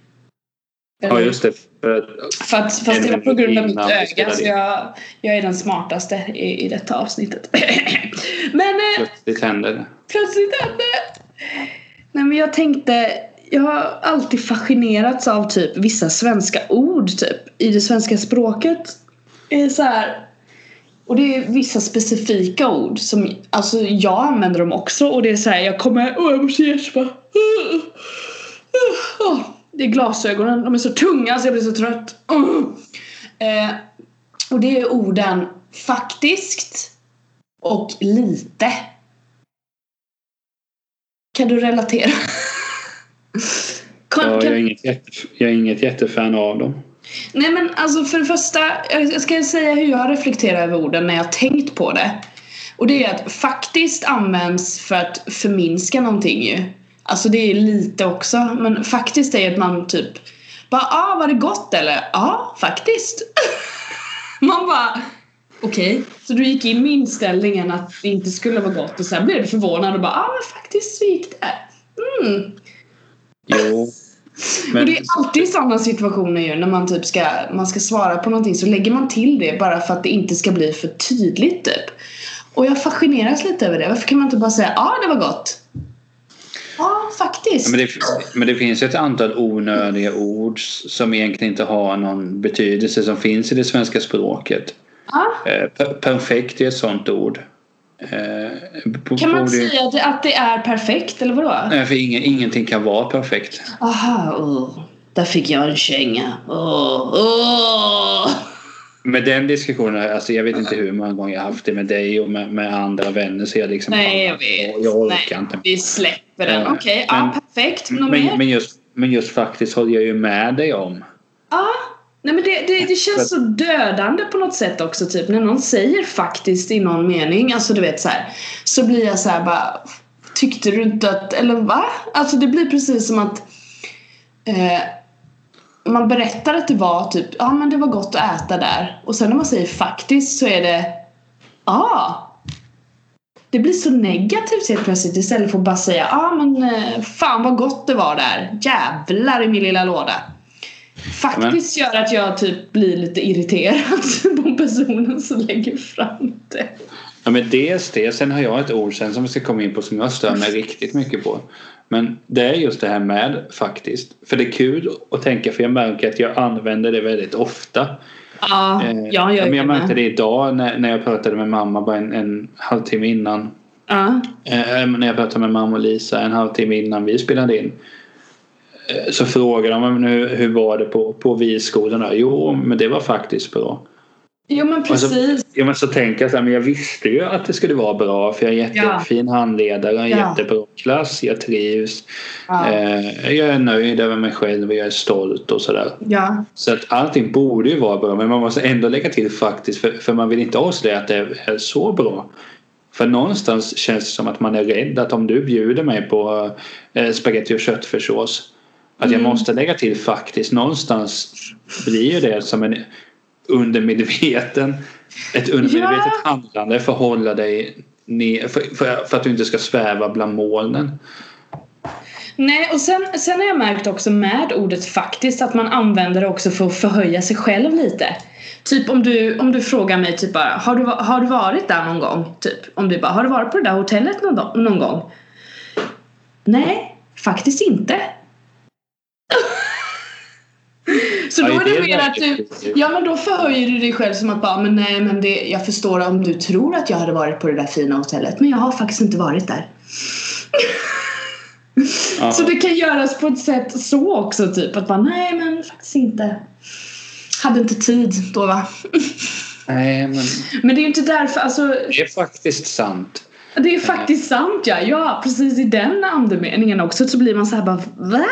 Speaker 1: Ja, just det.
Speaker 2: Fast det var på grund av mitt öga, så jag är den smartaste i detta avsnittet. Men
Speaker 1: plötsligt händer det.
Speaker 2: Nej, men jag tänkte, jag har alltid fascinerats av typ vissa svenska ord typ i det svenska språket. Är så här, och det är vissa specifika ord som, alltså jag använder dem också, och det är så här, jag måste gäspa. Det är glasögonen, de är så tunga så jag blir så trött. Och det är orden faktiskt och lite. Kan du relatera?
Speaker 1: Jag är inget jättefan av dem.
Speaker 2: Nej, men alltså för det första, jag ska säga hur jag reflekterar över orden när jag har tänkt på det. Och det är att faktiskt används för att förminska någonting ju. Alltså det är lite också, men faktiskt är att man typ bara, var det gott eller? Ja, faktiskt. Man bara, okej. Så du gick in med inställningen att det inte skulle vara gott, och sen blev du förvånad och bara, men faktiskt så gick det.
Speaker 1: Jo. Men...
Speaker 2: Och det är alltid sådana situationer ju, när man typ man ska svara på någonting, så lägger man till det bara för att det inte ska bli för tydligt typ. Och jag fascineras lite över det. Varför kan man inte bara säga, det var gott? Ja, faktiskt.
Speaker 1: Men det finns ett antal onödiga ord som egentligen inte har någon betydelse, som finns i det svenska språket. Perfekt är ett sånt ord.
Speaker 2: Kan man säga att det är perfekt, eller vadå?
Speaker 1: Nej, för ingenting kan vara perfekt.
Speaker 2: Där fick jag en känga.
Speaker 1: Med den diskussionen, alltså jag vet inte hur många gånger jag har haft det med dig och med andra vänner, så jag liksom...
Speaker 2: Nej, jag vet.
Speaker 1: Jag orkar inte.
Speaker 2: Vi släpper den. Okej, perfekt.
Speaker 1: Men just faktiskt håller jag ju med dig om.
Speaker 2: Nej, men det känns så dödande på något sätt också, typ när någon säger faktiskt i någon mening, alltså du vet så här, så blir jag så här bara, tyckte du inte att, eller va? Alltså det blir precis som att man berättar att det var typ, ja men det var gott att äta där. Och sen när man säger faktiskt så är det, det blir så negativt helt plötsligt istället för att bara säga, men fan vad gott det var där. Jävlar i min lilla låda. Faktiskt gör att jag typ blir lite irriterad på personen som lägger fram det.
Speaker 1: Ja, men dels det. Sen har jag ett ord sen som vi ska komma in på som jag stör mig riktigt mycket på. Men det är just det här med faktiskt. För det är kul att tänka, för jag märker att jag använder det väldigt ofta. Jag märkte det idag när jag pratade med mamma bara en halvtimme innan. När jag pratade med mamma och Lisa en halvtimme innan vi spelade in. Så frågade de hur var det på viskolan. Jo, men det var faktiskt bra.
Speaker 2: Jo, men precis.
Speaker 1: Så tänker jag så här, men jag visste ju att det skulle vara bra, för jag är jättefin handledare, en jättebra klass, jag trivs. Jag är nöjd över mig själv och jag är stolt och sådär. Så att allting borde ju vara bra, men man måste ändå lägga till faktiskt, för man vill inte avslöja att det är så bra. För någonstans känns det som att man är rädd att om du bjuder mig på spaghetti och köttfärssås, att jag måste lägga till faktiskt. Någonstans blir det som ett undermedvetet handlande för att hålla dig ner, för att du inte ska sväva bland molnen.
Speaker 2: Nej, och sen har jag märkt också med ordet faktiskt att man använder det också för att förhöja sig själv lite. Typ om du frågar mig typ bara, har du varit där någon gång? Typ om du bara, har du varit på det där hotellet någon gång? Nej, faktiskt inte. Så då är det mer att du, men då förhöjer du dig själv som att bara, men nej, men det, jag förstår om du tror att jag hade varit på det där fina hotellet, men jag har faktiskt inte varit där. Så det kan göras på ett sätt så också, typ att bara, nej men faktiskt inte. Hade inte tid då, va?
Speaker 1: Nej,
Speaker 2: men det är ju inte därför, alltså.
Speaker 1: Det är faktiskt sant.
Speaker 2: Det är faktiskt sant, ja, precis i den andemeningen också, så blir man så här bara, va?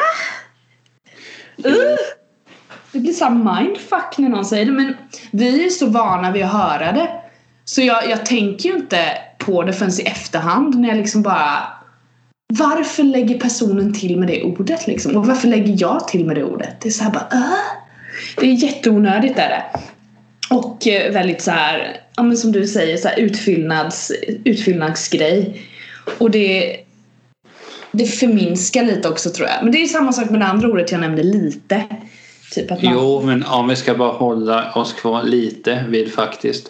Speaker 2: Det blir så mindfuck när någon säger det. Men vi är så vana vid att höra det. Så jag tänker ju inte på det förrän i efterhand. När jag liksom bara, varför lägger personen till med det ordet liksom? Och varför lägger jag till med det ordet? Det är så här bara, det är jätteonödigt är det. Och väldigt så här, ja men som du säger, så här utfyllnadsgrej. Och det förminskar lite också, tror jag. Men det är samma sak med det andra ordet jag nämnde, lite. Typ att man... Jo,
Speaker 1: men om vi ska bara hålla oss kvar lite vid faktiskt.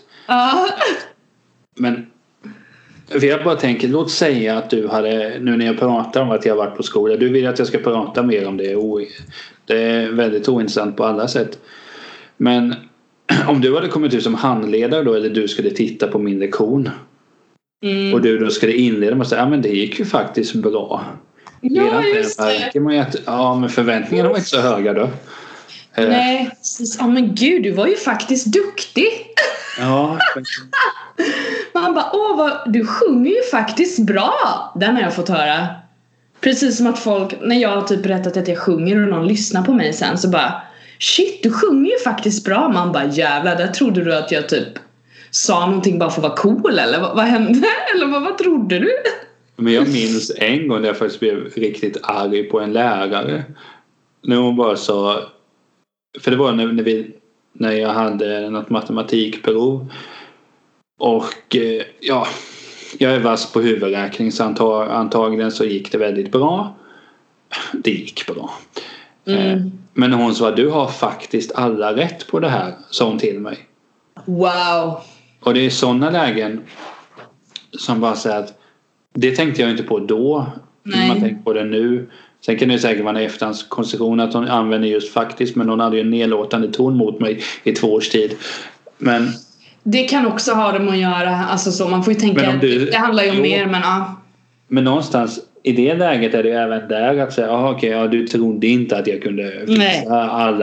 Speaker 1: Men jag bara tänker, låt säga att du hade, nu när jag pratar om att jag varit på skola, du vill att jag ska prata mer om det. Det är väldigt ointressant på alla sätt. Men om du hade kommit ut som handledare då, eller du skulle titta på min lektion och du då skulle inleda med att säga, men det gick ju faktiskt bra.
Speaker 2: Ja, just det.
Speaker 1: Man att, men förväntningarna var inte så höga då.
Speaker 2: Nej, men gud, du var ju faktiskt duktig.
Speaker 1: Ja.
Speaker 2: Man bara, du sjunger ju faktiskt bra. Den har jag fått höra. Precis som att folk, när jag har typ berättat att jag sjunger och någon lyssnar på mig sen, så bara, shit, du sjunger ju faktiskt bra. Man bara, jävlar, där trodde du att jag typ sa någonting bara för att vara cool, eller vad hände? Eller vad trodde du?
Speaker 1: Men jag minns en gång när jag faktiskt blev riktigt arg på en lärare. När hon bara sa, för det var när jag hade något matematikprov. Och jag är vass på huvudräkning, så antagligen så gick det väldigt bra. Det gick bra. Men hon sa, du har faktiskt alla rätt på det här, sa hon till mig.
Speaker 2: Wow.
Speaker 1: Och det är sådana lägen som bara säger att det tänkte jag inte på då. Nej. Man tänker på det nu. Sen kan det säkert vara en efterhandskonstruktion att hon använder just faktiskt, men hon hade ju en nedlåtande ton mot mig i 2 års tid. Men
Speaker 2: det kan också ha det med att göra, alltså så, man får ju tänka att det handlar ju om mer, men
Speaker 1: Men någonstans i det läget är det även där att säga, du trodde inte att jag kunde fixa alla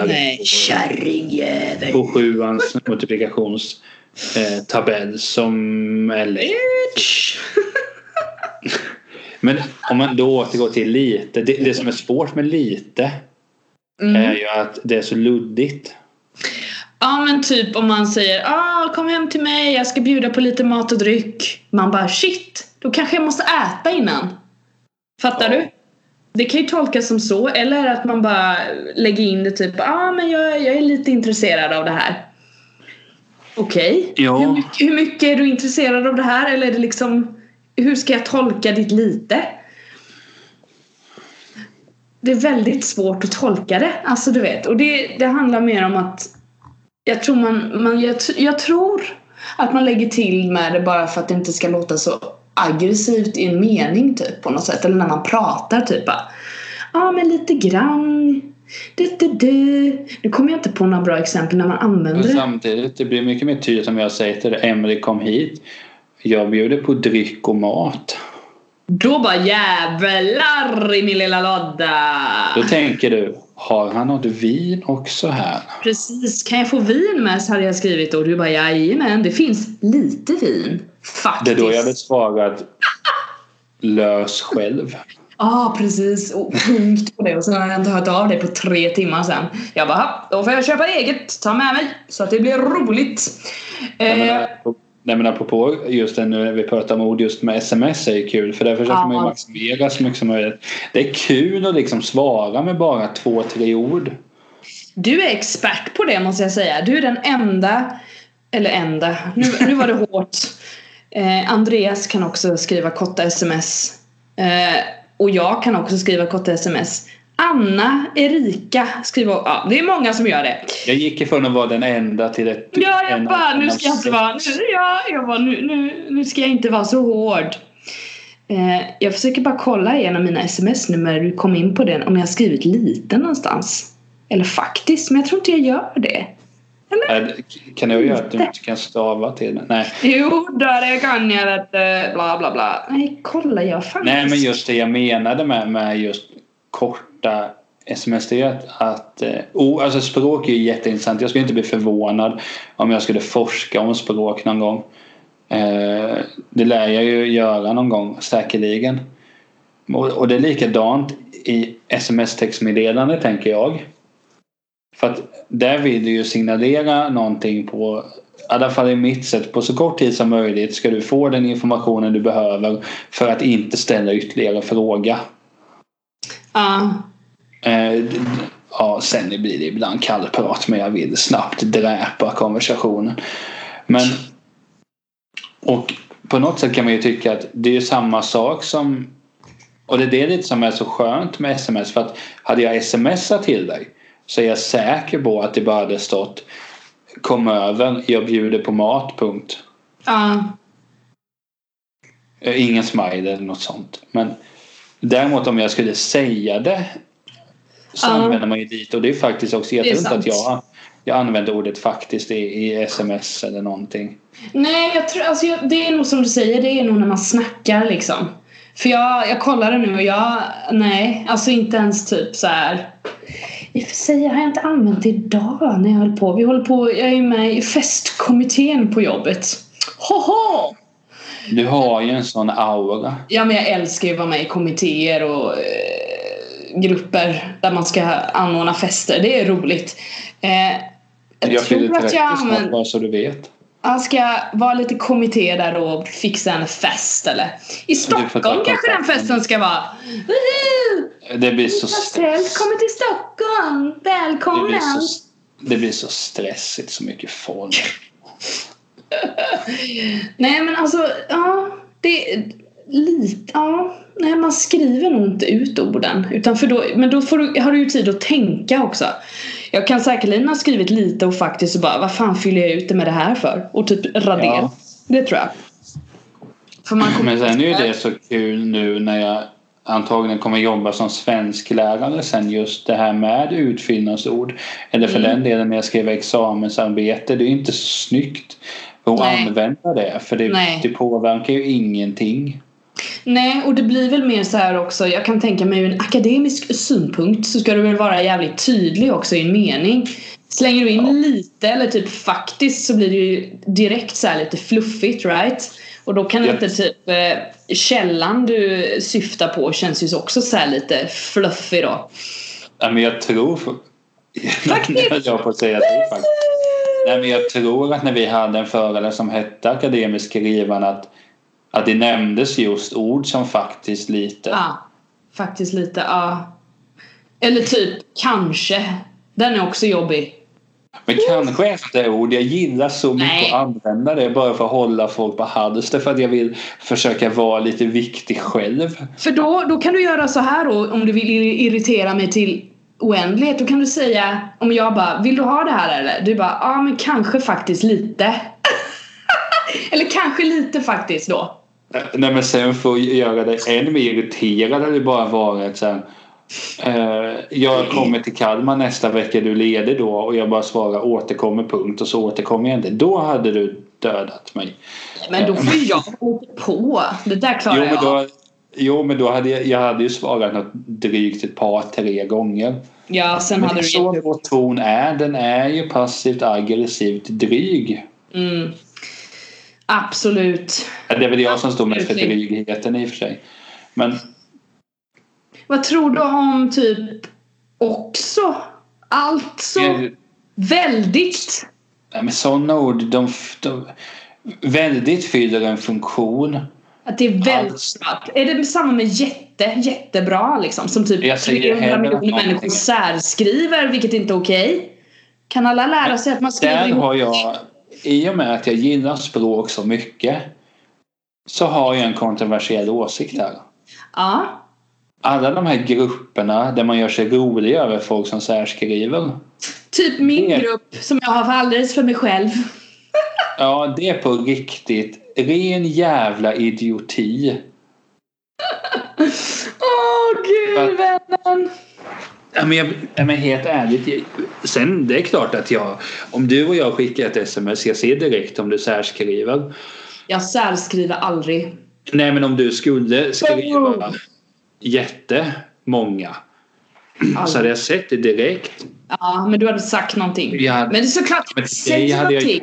Speaker 1: på 7ans multiplikationstabell som Men om man då återgår till lite, det som är svårt med lite är ju att det är så luddigt.
Speaker 2: Ja, men typ om man säger, kom hem till mig, jag ska bjuda på lite mat och dryck. Man bara, shit, då kanske jag måste äta innan. Fattar du? Det kan ju tolkas som så. Eller att man bara lägger in det typ, men jag är lite intresserad av det här. Okej.
Speaker 1: Ja.
Speaker 2: Hur mycket är du intresserad av det här? Eller är det liksom, hur ska jag tolka ditt lite? Det är väldigt svårt att tolka det. Alltså du vet. Och det handlar mer om att jag tror att man lägger till med det bara för att det inte ska låta så aggressivt i en mening typ på något sätt. Eller när man pratar typ. Men lite grann. Nu kommer jag inte på några bra exempel när man använder det.
Speaker 1: Samtidigt, det blir mycket mer tydligt om jag säger till dig, Emily kom hit. Jag bjuder på dryck och mat.
Speaker 2: Då bara jävlar i min lilla låda.
Speaker 1: Då tänker du, har han något vin också här?
Speaker 2: Precis, kan jag få vin med, så hade jag skrivit. Och du bara, jajamän, det finns lite vin. Faktiskt. Det är då jag hade svarat, lös själv. Precis, och punkt på det. Och sen har jag inte hört av dig på 3 timmar sen. Jag bara, då får jag köpa eget, ta med mig så att det blir roligt.
Speaker 1: Nej, men apropå just det, nu vi pratar om ord, just med sms är kul, för därför försöker man ju maximera så mycket som möjligt. Det är kul att liksom svara med bara 2-3 ord. Du är expert på det, måste jag säga. Du är den enda, nu var det hårt. Andreas kan också skriva korta sms. Och jag kan också skriva korta sms. Anna, Erika skriver, det är många som gör det. Jag gick ifrån att vara den enda till ett... Ja, jag bara, nu ska jag inte vara... Nu ska jag inte vara så hård. Jag försöker bara kolla igenom mina sms-nummer. Du kom in på den, om jag har skrivit lite någonstans. Eller faktiskt, men jag tror inte jag gör det. Eller? Kan jag göra att du inte kan stava till det? Nej. Jo, det kan jag. Bla bla bla. Nej, kolla jag faktiskt. Nej, men just det jag menade med just korta sms, det är att alltså språk är ju jätteintressant. Jag skulle inte bli förvånad om jag skulle forska om språk någon gång. Det lär jag ju göra någon gång, säkerligen. Och det är likadant i sms-textmeddelande, tänker jag. För att där vill du ju signalera någonting på, i alla fall i mitt sätt, på så kort tid som möjligt ska du få den informationen du behöver för att inte ställa ytterligare fråga. Sen blir det ibland kallprat, men jag vill snabbt dräpa konversationen. Men och på något sätt kan man ju tycka att det är samma sak som, och det är lite som är så skönt med sms, för att hade jag smsat till dig så är jag säker på att det bara hade stått kom över, jag bjuder på mat, punkt. Ingen smile eller något sånt. Men däremot om jag skulle säga det så använder man ju dit, och det är faktiskt också, jag tror inte att jag använder ordet faktiskt i sms eller någonting. Nej, jag tror, alltså, det är nog som du säger, det är nog när man snackar liksom. För jag kollade nu och alltså inte ens typ så här. I och för sig har jag inte använt det idag när jag höll på. Jag är med i festkommittén på jobbet. Hoho! Du har ju en sån aura. Ja, men jag älskar ju att vara med i kommittéer och grupper där man ska anordna fester. Det är roligt. Jag tror att jag använder, bara så du vet. Jag ska vara lite kommitté där och fixa en fest, eller i Stockholm kanske den festen ska vara. Det blir så stressigt. Kommer till Stockholm. Välkommen. Det blir så stressigt, så mycket folk. Nej, men alltså det är lite nej, man skriver nog inte ut orden, utan men då har du ju tid att tänka också. Jag kan säkerligen ha skrivit lite och faktiskt så bara, vad fan fyller jag ut det med det här för? Och typ radera. Det tror jag. Men sen är ju det så kul nu när jag antagligen kommer jobba som svensklärare sen, just det här med utfyllnadsord. Eller för den delen när jag skriver examensarbete, det är inte så snyggt att använda det. För det påverkar ju ingenting. Nej, och det blir väl mer så här också. Jag kan tänka mig ur en akademisk synpunkt så ska du väl vara jävligt tydlig också i en mening. Slänger du in lite eller typ faktiskt, så blir det ju direkt så här lite fluffigt, right? Och då kan inte typ källan du syftar på känns ju också så här lite fluffig då. Ja, men jag tror jag tror att när vi hade en föreläsare som hette akademisk skrivande att det nämndes just ord som faktiskt lite.
Speaker 2: faktiskt lite, ja. Eller typ kanske. Den är också jobbig.
Speaker 1: Men kanske är det ord. Jag gillar så mycket att använda det bara för att hålla folk på halster, för att jag vill försöka vara lite viktig själv.
Speaker 2: För då kan du göra så här då, om du vill irritera mig till oändlighet. Då kan du säga, om jag bara, vill du ha det här eller? Du bara, ja men kanske faktiskt lite. Eller kanske lite faktiskt då.
Speaker 1: Nej, men sen får jag göra det ännu mer irriterad hade det bara varit så här. Jag kommer till Kalmar nästa vecka, du leder då, och jag bara svarar återkommer punkt och så återkommer jag inte. Då hade du dödat mig.
Speaker 2: Men då får jag på. Det där klarar jag.
Speaker 1: Jo, men då hade jag hade ju svarat något drygt ett par 3 gånger.
Speaker 2: Ja, sen
Speaker 1: men
Speaker 2: hade du
Speaker 1: så vår ton är, den är ju passivt aggressivt dryg.
Speaker 2: Absolut.
Speaker 1: Det är väl jag som står med för drygheten i och för sig. Men
Speaker 2: vad tror du om typ också? Alltså väldigt.
Speaker 1: Nej, men sådana ord, de väldigt fyller en funktion.
Speaker 2: Att det är väldigt bra. Är det samma med jättebra liksom? Som typ 300 miljoner människor särskriver, vilket inte är okej. Kan alla lära sig att man skriver
Speaker 1: där har jag, i och med att jag gillar språk så mycket, så har jag en kontroversiell åsikt här.
Speaker 2: Ja. Alla
Speaker 1: de här grupperna där man gör sig rolig över folk som särskriver.
Speaker 2: Typ min grupp som jag har alldeles för mig själv.
Speaker 1: Ja, det är på riktigt ren jävla idioti.
Speaker 2: Gud, vännen.
Speaker 1: Men helt ärligt, sen det är klart att om du och jag skickar ett sms, jag ser direkt om du särskriver.
Speaker 2: Jag särskriver aldrig.
Speaker 1: Nej, men om du skulle skriva jättemånga så hade jag sett det direkt.
Speaker 2: Ja, men du hade sagt någonting. Men det är såklart,
Speaker 1: säg någonting.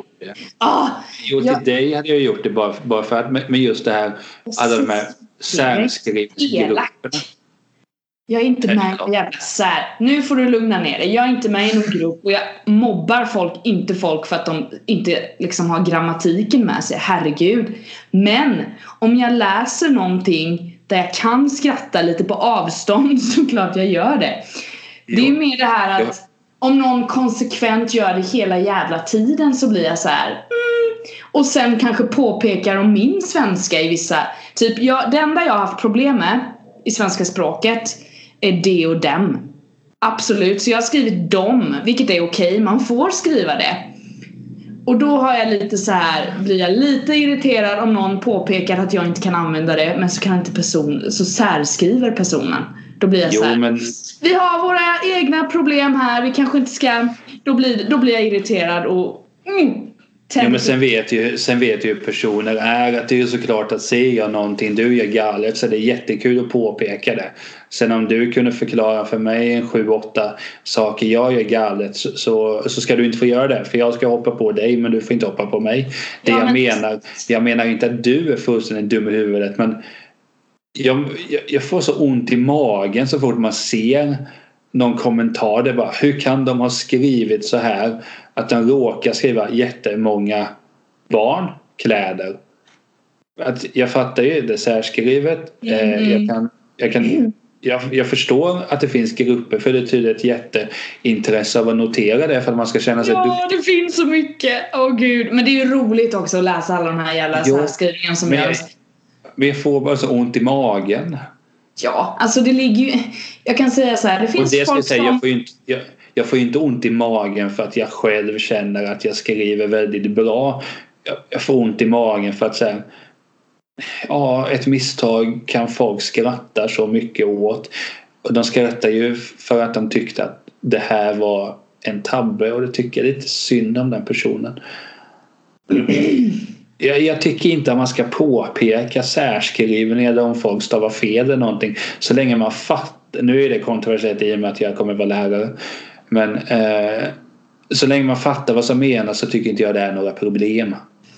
Speaker 1: Till dig hade jag gjort det bara för att, men just det här, alla de här särskrivningsgrupperna.
Speaker 2: Jag är inte med i en jävla nu får du lugna ner dig. Jag är inte med i någon grupp och jag mobbar inte folk för att de inte liksom har grammatiken med sig. Herregud. Men om jag läser någonting där jag kan skratta lite på avstånd, så klart jag gör det. Det är mer det här att om någon konsekvent gör det hela jävla tiden, så blir jag så här. Och sen kanske påpekar om min svenska i vissa typ, det enda jag har haft problem med i svenska språket är det och dem. Absolut, så jag har skrivit dem, vilket är okej, man får skriva det. Och då har jag lite så här, blir jag lite irriterad om någon påpekar att jag inte kan använda det, men så kan inte så särskriver personen. Då blir jag så här, vi har våra egna problem här, vi kanske inte ska, då blir jag irriterad och
Speaker 1: men sen vet ju personer är att det är såklart att ser jag någonting du gör galet, så det är jättekul att påpeka det. Sen om du kunde förklara för mig 7-8 saker jag gör galet, så ska du inte få göra det, för jag ska hoppa på dig men du får inte hoppa på mig. Jag menar inte att du är fullständigt dum i huvudet, men jag får så ont i magen så fort man ser någon kommentar. Det bara, hur kan de ha skrivit så här att de råkar skriva jättemånga barnkläder? Att jag fattar ju det särskrivet. Jag förstår att det finns grupper för det tyder ett jätteintresse av att notera det för att man ska känna sig
Speaker 2: det finns så mycket. Gud, men det är ju roligt också att läsa alla de här jävla särskrivningarna som görs.
Speaker 1: Men jag får bara så ont i magen.
Speaker 2: Ja, alltså det ligger ju, jag kan säga så här, det finns folk som...
Speaker 1: Jag får ju inte ont i magen för att jag själv känner att jag skriver väldigt bra. Jag får ont i magen för att säga, ett misstag kan folk skratta så mycket åt. Och de skrattar ju för att de tyckte att det här var en tabbe, och det tycker jag lite synd om den personen. Jag tycker inte att man ska påpeka särskrivning eller om folk stavar fel eller någonting, så länge man fattar. Nu är det kontroversiellt i och med att jag kommer vara lärare, men så länge man fattar vad som menas, så tycker inte jag det är några problem.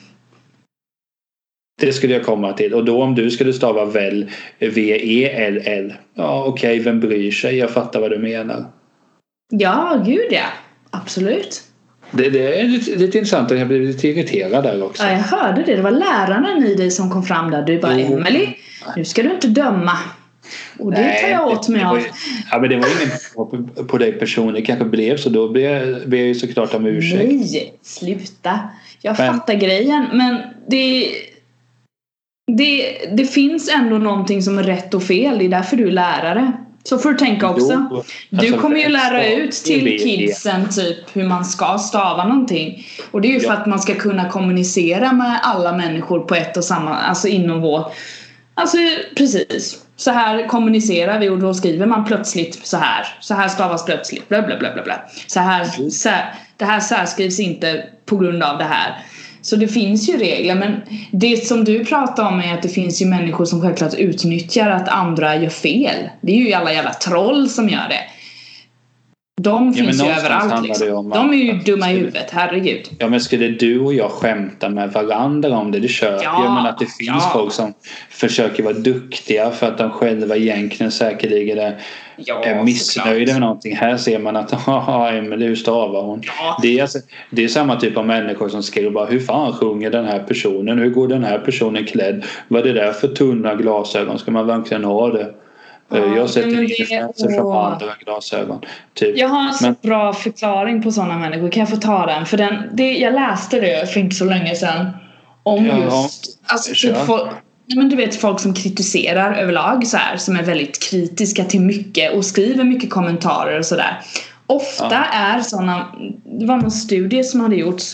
Speaker 1: Det skulle jag komma till. Och då om du skulle stava väl V-E-L-L, okej, vem bryr sig? Jag fattar vad du menar.
Speaker 2: Ja, gud ja. Absolut.
Speaker 1: Det är lite intressant, och jag blev lite irriterad där också.
Speaker 2: Ja, jag hörde det. Det var läraren i dig som kom fram där. Du bara, Emily, nu ska du inte döma. Och det tar jag åt mig av.
Speaker 1: Ja, men det var ingen på dig personligen. Kanske blev så. Då ber jag ju såklart om ursäkt.
Speaker 2: Nej, sluta. Jag fattar grejen. Men det finns ändå någonting som är rätt och fel. Det är därför du är lärare. Så får du tänka också. Du kommer ju lära ut till kidsen typ hur man ska stava någonting. Och det är ju för att man ska kunna kommunicera med alla människor på ett och samma, alltså inom vår. Alltså precis. Så här kommunicerar vi och då skriver man plötsligt så här. Så här stavas plötsligt. Bla bla bla bla bla. Det här särskrivs inte på grund av det här. Så det finns ju regler, men det som du pratar om är att det finns ju människor som självklart utnyttjar att andra gör fel. Det är ju alla jävla troll som gör det. De finns ju överallt liksom. De är ju dumma i huvudet, herregud.
Speaker 1: Ja, men skulle du och jag skämta med varandra om det? Det köper jag, men att det finns folk som försöker vara duktiga för att de själva egentligen säkerligen är missnöjda med någonting. Här ser man att Emelie, hur stavar hon? Ja. Det är samma typ av människor som skriver bara, hur fan sjunger den här personen? Hur går den här personen klädd? Vad är det där för tunna glasögon? Ska man verkligen ha det? Jag sätter influenser som andra glasögon typ.
Speaker 2: Jag har en så bra förklaring på sådana människor. Kan jag få ta den? För jag läste det för inte så länge sedan. Om just men du vet, folk som kritiserar överlag så här, som är väldigt kritiska till mycket och skriver mycket kommentarer och sådär. Ofta är sådana, det var någon studie som hade gjorts.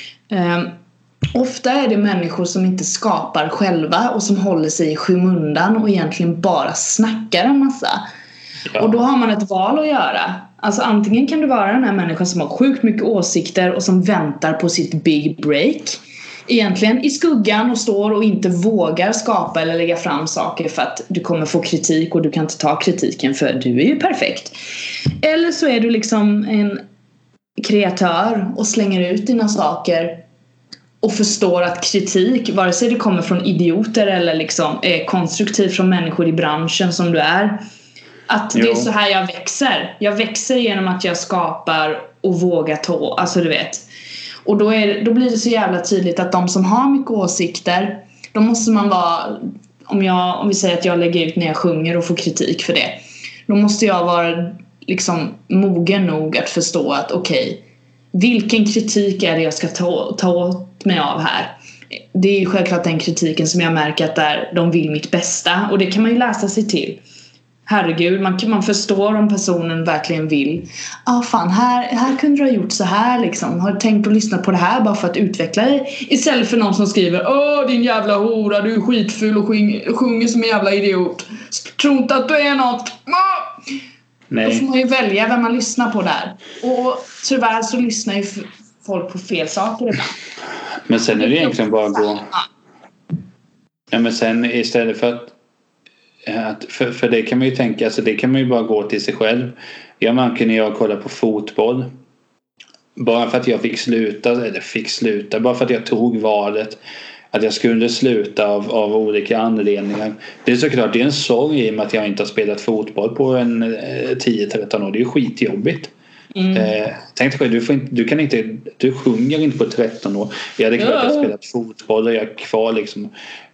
Speaker 2: Ofta är det människor som inte skapar själva och som håller sig i skymundan och egentligen bara snackar en massa. Ja. Och då har man ett val att göra. Alltså antingen kan du vara den här människan som har sjukt mycket åsikter och som väntar på sitt big break. Egentligen i skuggan och står och inte vågar skapa eller lägga fram saker för att du kommer få kritik och du kan inte ta kritiken för du är ju perfekt. Eller så är du liksom en kreatör och slänger ut dina saker och förstår att kritik, vare sig det kommer från idioter eller liksom är konstruktiv från människor i branschen som du är, att det är så här jag växer. Jag växer genom att jag skapar och vågar ta, alltså du vet. Och då blir det så jävla tydligt att de som har mycket åsikter, då måste man vara, om vi säger att jag lägger ut när jag sjunger och får kritik för det, då måste jag vara liksom mogen nog att förstå att okej, vilken kritik är det jag ska ta åt mig av här? Det är ju självklart den kritiken som jag märker att de vill mitt bästa. Och det kan man ju läsa sig till. Herregud, man förstår om personen verkligen vill. Fan, här kunde du ha gjort så här liksom. Har du tänkt att lyssna på det här bara för att utveckla dig? Istället för någon som skriver, din jävla hora, du är skitful och sjunger som en jävla idiot. Tror inte att du är något. Nej. Då får man ju välja vem man lyssnar på där. Och tyvärr så lyssnar ju folk på fel saker ibland.
Speaker 1: Men sen är det egentligen bara att gå. Ja, men sen istället för att för det kan man ju tänka, alltså det kan man ju bara gå till sig själv. Jag märker när jag kollar på fotboll, bara för att jag fick sluta, bara för att jag tog valet att jag skulle sluta av olika anledningar. Det är såklart, det är en sorg i och med att jag inte har spelat fotboll på en 10-13 år. Det är ju skitjobbigt. Tänk dig själv, du sjunger inte på 13 år. Jag hade klart att jag spelat fotboll och jag är kvar liksom.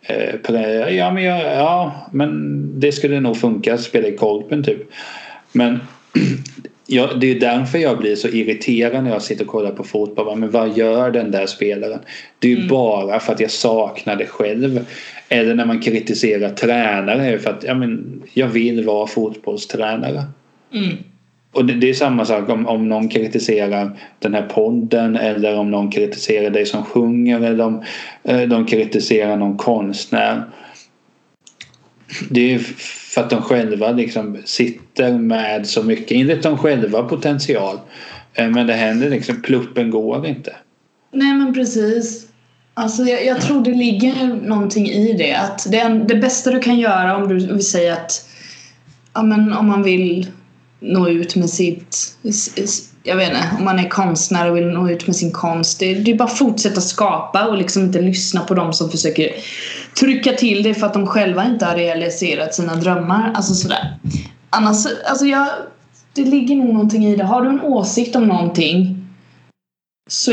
Speaker 1: Men det skulle nog funka att spela i korpen typ. Men det är därför jag blir så irriterad när jag sitter och kollar på fotboll. Men vad gör den där spelaren? Det är ju bara för att jag saknar det själv. Eller när man kritiserar tränare för att jag vill vara fotbollstränare. Och det är samma sak om någon kritiserar den här podden, eller om någon kritiserar dig som sjunger, eller om de kritiserar någon konstnär. Det är för att de själva liksom sitter med så mycket, enligt de själva potential. Men det händer liksom, pluppen går inte.
Speaker 2: Nej, men precis. Alltså jag tror det ligger någonting i det. Att det bästa du kan göra om du vill säga att om man vill nå ut med sitt, jag vet inte, om man är konstnär och vill nå ut med sin konst, det är bara fortsätta skapa och liksom inte lyssna på dem som försöker trycka till det för att de själva inte har realiserat sina drömmar, alltså sådär. Annars, alltså det ligger nog någonting i det. Har du en åsikt om någonting, så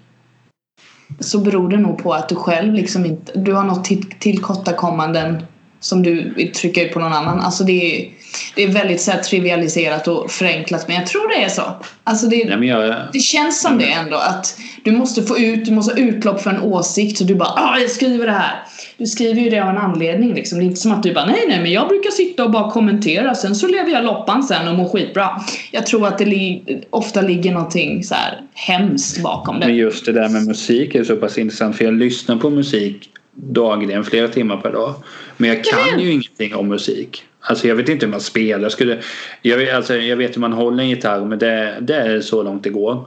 Speaker 2: beror det nog på att du själv liksom inte, du har något tillkortakommanden som du vill trycka ut på någon annan. Alltså det är väldigt så här trivialiserat och förenklat, men jag tror det är så. Alltså det känns som det ändå, att du måste ha utlopp för en åsikt, så du bara, jag skriver det här. Du skriver ju det av en anledning liksom. Det är inte som att du bara, nej men jag brukar sitta och bara kommentera, sen så lever jag loppan sen och mår skitbra. Jag tror att det ofta ligger någonting så här hemskt bakom det.
Speaker 1: Men just det där med musik är så pass intressant, för jag lyssnar på musik dagligen, flera timmar per dag. Men jag kan ju ingenting om musik. Alltså jag vet inte hur man spelar. Jag vet hur man håller en gitarr, men det är så långt det går.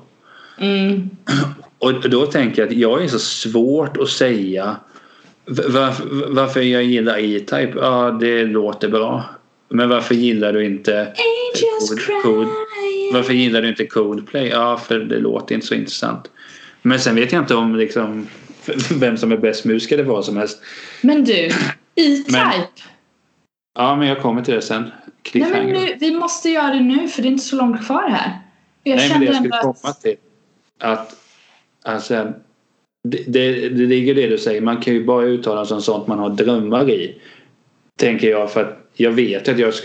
Speaker 1: Och då tänker jag att jag är så svårt att säga varför jag gillar E-Type. Ja, det låter bra. Men varför gillar du inte varför gillar du inte Coldplay? Ja, för det låter inte så intressant. Men sen vet jag inte om liksom vem som är bäst musiker eller vad som helst.
Speaker 2: Men du, E-Type.
Speaker 1: Ja, men jag kommer till det sen.
Speaker 2: Nej, men vi måste göra det nu, för det är inte så långt kvar här.
Speaker 1: Men det jag skulle komma till att alltså, det ligger det du säger. Man kan ju bara uttala sig om sånt man har drömmar i, tänker jag, för att jag vet att jag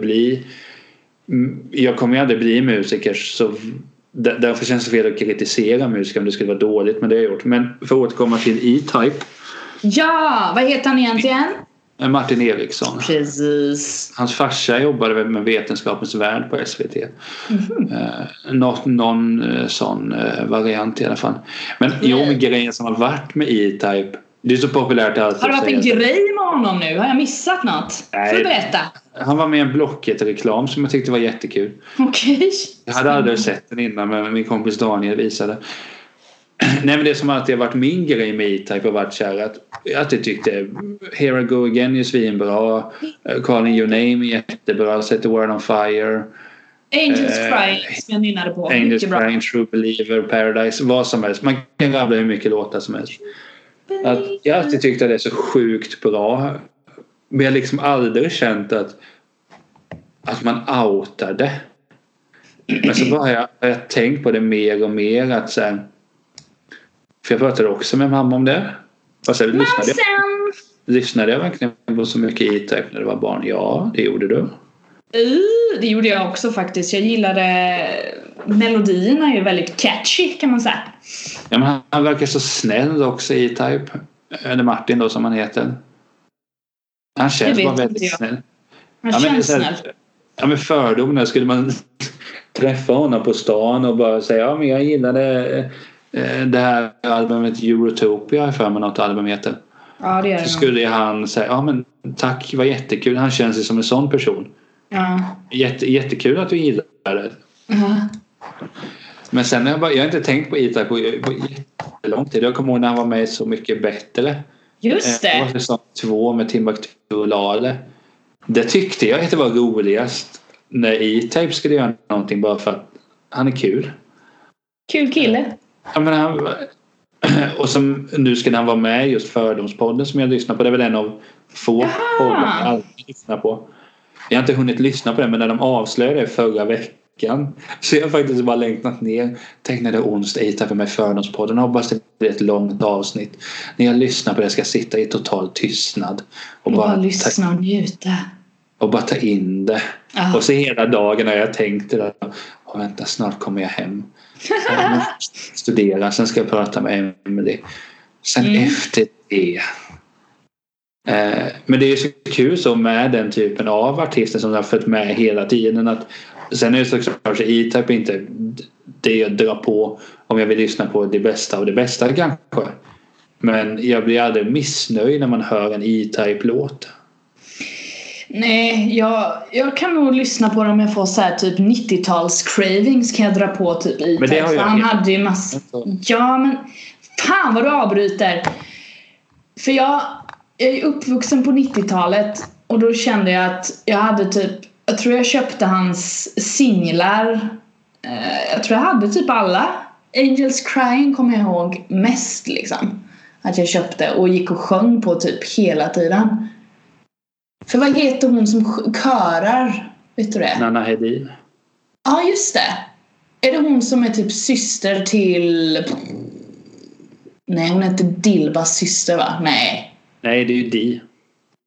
Speaker 1: kommer ju aldrig bli musiker, så därför känns det fel att kritisera musiker om det skulle vara dåligt, men det har jag gjort. Men för att återkomma till E-Type.
Speaker 2: Ja, vad heter han egentligen?
Speaker 1: Martin Eriksson.
Speaker 2: Precis.
Speaker 1: Hans farsa jobbade med Vetenskapens värld på SVT. Någon sån variant i alla fall. Men med grejen som har varit med E-Type, det är så populärt alltid.
Speaker 2: Har det varit en grej med honom nu? Har jag missat något? Får du berätta?
Speaker 1: Han var med i en Blocket-reklam som jag tyckte var jättekul.
Speaker 2: Okej.
Speaker 1: Jag hade aldrig sett den innan, men min kompis Daniel visade. Nej, men det som alltid har varit min grej med E-Type har varit kär att jag tyckte Here I Go Again är svinbra, Calling Your Name är jättebra, Set the World on Fire,
Speaker 2: Angels Crying som jag nynnade på.
Speaker 1: Angels Crying, True Believer, Paradise, vad som helst. Man kan rabbla hur mycket låtar som helst. Att jag alltid tyckte att det är så sjukt bra, men jag har liksom aldrig känt att man outar det. Men så bara har jag tänkt på det mer och mer, att så här, för jag pratade också med mamma om det. Fast lyssnade jag verkligen på så mycket E-Type när det var barn? Ja, det gjorde du.
Speaker 2: Det gjorde jag också faktiskt. Jag gillade melodierna, är ju väldigt catchy kan man säga.
Speaker 1: Ja, men han verkar så snäll också, E-Type. Eller Martin då, som han heter. Han känns bara väldigt snäll.
Speaker 2: Han känns snäll.
Speaker 1: Ja, men fördomar, skulle man träffa honom på stan och bara säga, ja men jag gillade det här albumet Eurotopia, för mig något album heter.
Speaker 2: Ja, det är det.
Speaker 1: Så skulle han säga, ja men tack, var jättekul. Han känns ju som en sån person.
Speaker 2: Ja.
Speaker 1: Jättekul att du gillar det. Men sen har jag inte tänkt på E-Type på jättelång tid. Jag kommer ihåg när han var med Så mycket bättre.
Speaker 2: Just det.
Speaker 1: Det var säsong 2 med Timbuktu och Lale. Det tyckte jag att det var roligast när E-Type skulle göra någonting, bara för att han är kul.
Speaker 2: Kul kille.
Speaker 1: Ja, men och som nu ska han vara med just Fördomspodden som jag lyssnar på. Det är väl en av få poddar jag alltid lyssnar på. Jag har inte hunnit lyssna på det, men när de avslöjade det förra veckan så jag faktiskt bara längtat ner. Tänk när det är onsdag, E-Type med Fördomspodden. Jag hoppas det blir ett långt avsnitt. När jag lyssnar på det ska jag sitta i total tystnad och bara
Speaker 2: lyssna och njuta.
Speaker 1: Och bara ta in det. Och så hela dagen har jag tänkt det. Vänta, snart kommer jag hem. Studera, sen ska jag prata med Emily. Sen efter det. Men det är så kul så med den typen av artister som har följt med hela tiden. Att, sen är det såklart E-Type inte det jag drar på om jag vill lyssna på det bästa av det bästa kanske. Men jag blir aldrig missnöjd när man hör en E-Type-låt.
Speaker 2: Nej, jag kan nog lyssna på dem om jag får så här typ 90-tals cravings, kan jag dra på typ E-Type.
Speaker 1: Men det har jag.
Speaker 2: Han hade ju massor. Ja, men fan vad du avbryter. För jag är uppvuxen på 90-talet och då kände jag att jag hade typ, jag tror jag köpte hans singlar. Jag tror jag hade typ alla. Angels Crying kommer jag ihåg mest liksom. Att jag köpte och gick och sjöng på typ hela tiden. För vad heter hon som körar? Vet du det?
Speaker 1: Nanna Hedin.
Speaker 2: Ja, just det. Är det hon som är typ syster till... Nej, hon heter Dilbas syster, va? Nej,
Speaker 1: det är ju Di.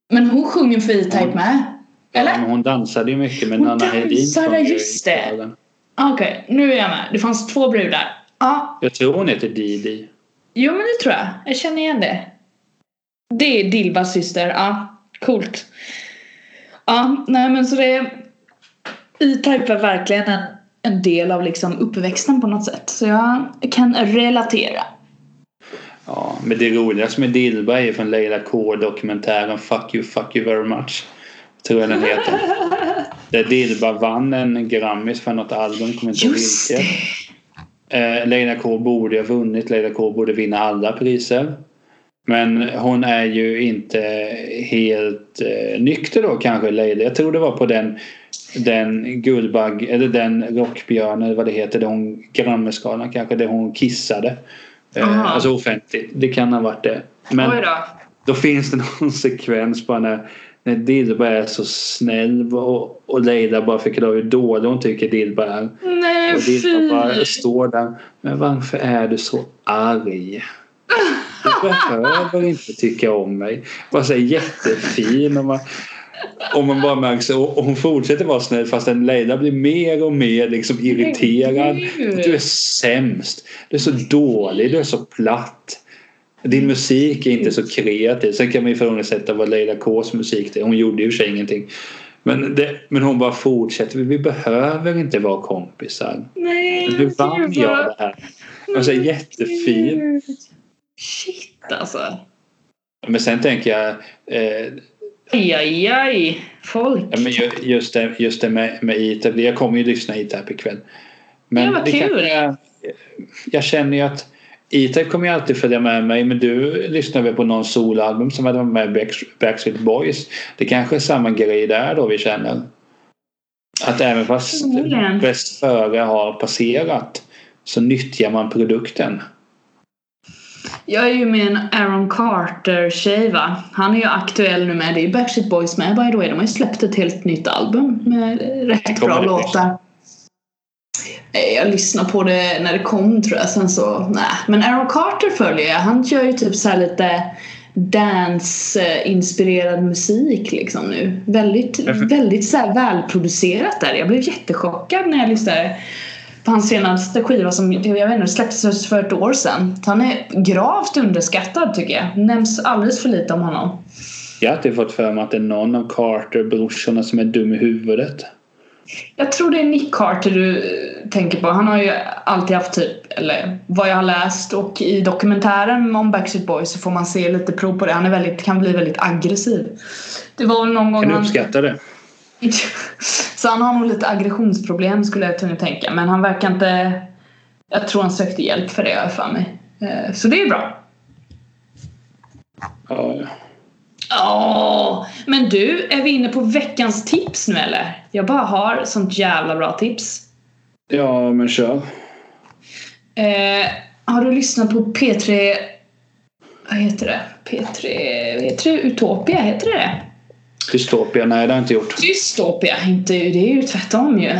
Speaker 2: Men hon sjunger för E-Type med? Eller?
Speaker 1: Ja, men hon dansade ju mycket med
Speaker 2: Nanna Hedin. Hon dansade, just det. Okej, nu är jag med. Det fanns 2 brudar. Ja.
Speaker 1: Jag tror hon heter Didi.
Speaker 2: Jo, men det tror jag. Jag känner igen det. Det är Dilbas syster. Ja, coolt. Ja, nej men så det... E-Type är verkligen en del av liksom uppväxten på något sätt. Så jag kan relatera.
Speaker 1: Ja, men det roligaste med Dilba är från Leila K-dokumentären Fuck you very much. Tror jag den heter. Där Dilba vann en Grammis för något album. Kommer inte ihåg vilket. Leila K borde ha vunnit. Leila K borde vinna alla priser. Men hon är ju inte helt nykter då kanske, Leila. Jag tror det var på den Guldbagge eller den Rockbjörn eller vad det heter, där hon Grammisgalan kanske, där hon kissade. Alltså offentligt. Det kan ha varit det. Men då finns det någon sekvens bara när Dilba är så snäll och Leila bara förklarar hur dålig hon tycker Dilba är.
Speaker 2: Nej,
Speaker 1: och Dilba bara står där. Men varför är du så arg? Du behöver inte tycka om mig. Bara så jättefin och man bara märker så, och hon fortsätter vara snäll fast en Leila blir mer och mer liksom irriterad. Du är sämst. Du är så dålig. Du är så platt. Din musik är inte så kreativ. Sen kan man ju ifrågasätta vad Leila K's musik är. Hon gjorde ju sig ingenting. Men hon bara fortsätter. Vi behöver inte vara kompisar.
Speaker 2: Nej,
Speaker 1: du vann jag det här. Alltså jättefin.
Speaker 2: Shit alltså.
Speaker 1: Men sen tänker jag
Speaker 2: folk.
Speaker 1: Ja, men just det med E-Type. Jag kommer ju lyssna E-Type ikväll. Men
Speaker 2: det var kul.
Speaker 1: Jag känner ju att E-Type kommer ju alltid följa med mig. Men du lyssnar väl på någon solalbum som hade med Backstreet Boys. Det kanske är samma grej där då vi känner. Att även fast bäst före har passerat så nyttjar man produkten.
Speaker 2: Jag är ju med en Aaron Carter-tjej, va? Han är ju aktuell nu med. Det är Backstreet Boys med, by the way. De har ju släppt ett helt nytt album med rätt bra låtar. Jag lyssnade på det när det kom, tror jag. Sen så, nej. Men Aaron Carter följer jag. Han gör ju typ så här lite dance-inspirerad musik liksom nu. Väldigt så här välproducerat där. Jag blev jättechockad när jag lyssnade på hans senaste skiva som jag vet inte, släpptes för ett år sedan. Han är gravt underskattad tycker jag. Nämns alldeles för lite om honom.
Speaker 1: Jag har alltid fått för mig att det är någon av Carter-brorsorna som är dum i huvudet.
Speaker 2: Jag tror det är Nick Carter du tänker på. Han har ju alltid haft typ, eller vad jag har läst, och i dokumentären om Backstreet Boys så får man se lite prov på det. Han kan bli väldigt aggressiv. Det var någon gång
Speaker 1: kan du uppskatta det?
Speaker 2: Så han har nog lite aggressionsproblem skulle jag kunna tänka. Men han verkar inte... Jag tror han sökte hjälp för det för mig. Så det är bra. Ja. Men du, är vi inne på veckans tips nu eller? Jag bara har sånt jävla bra tips.
Speaker 1: Ja, men kör.
Speaker 2: Har du lyssnat på P3... Vad heter det? P3 Utopia, heter det?
Speaker 1: Dystopia, nej det har jag inte gjort.
Speaker 2: Dystopia, inte, det är ju tvärtom ju.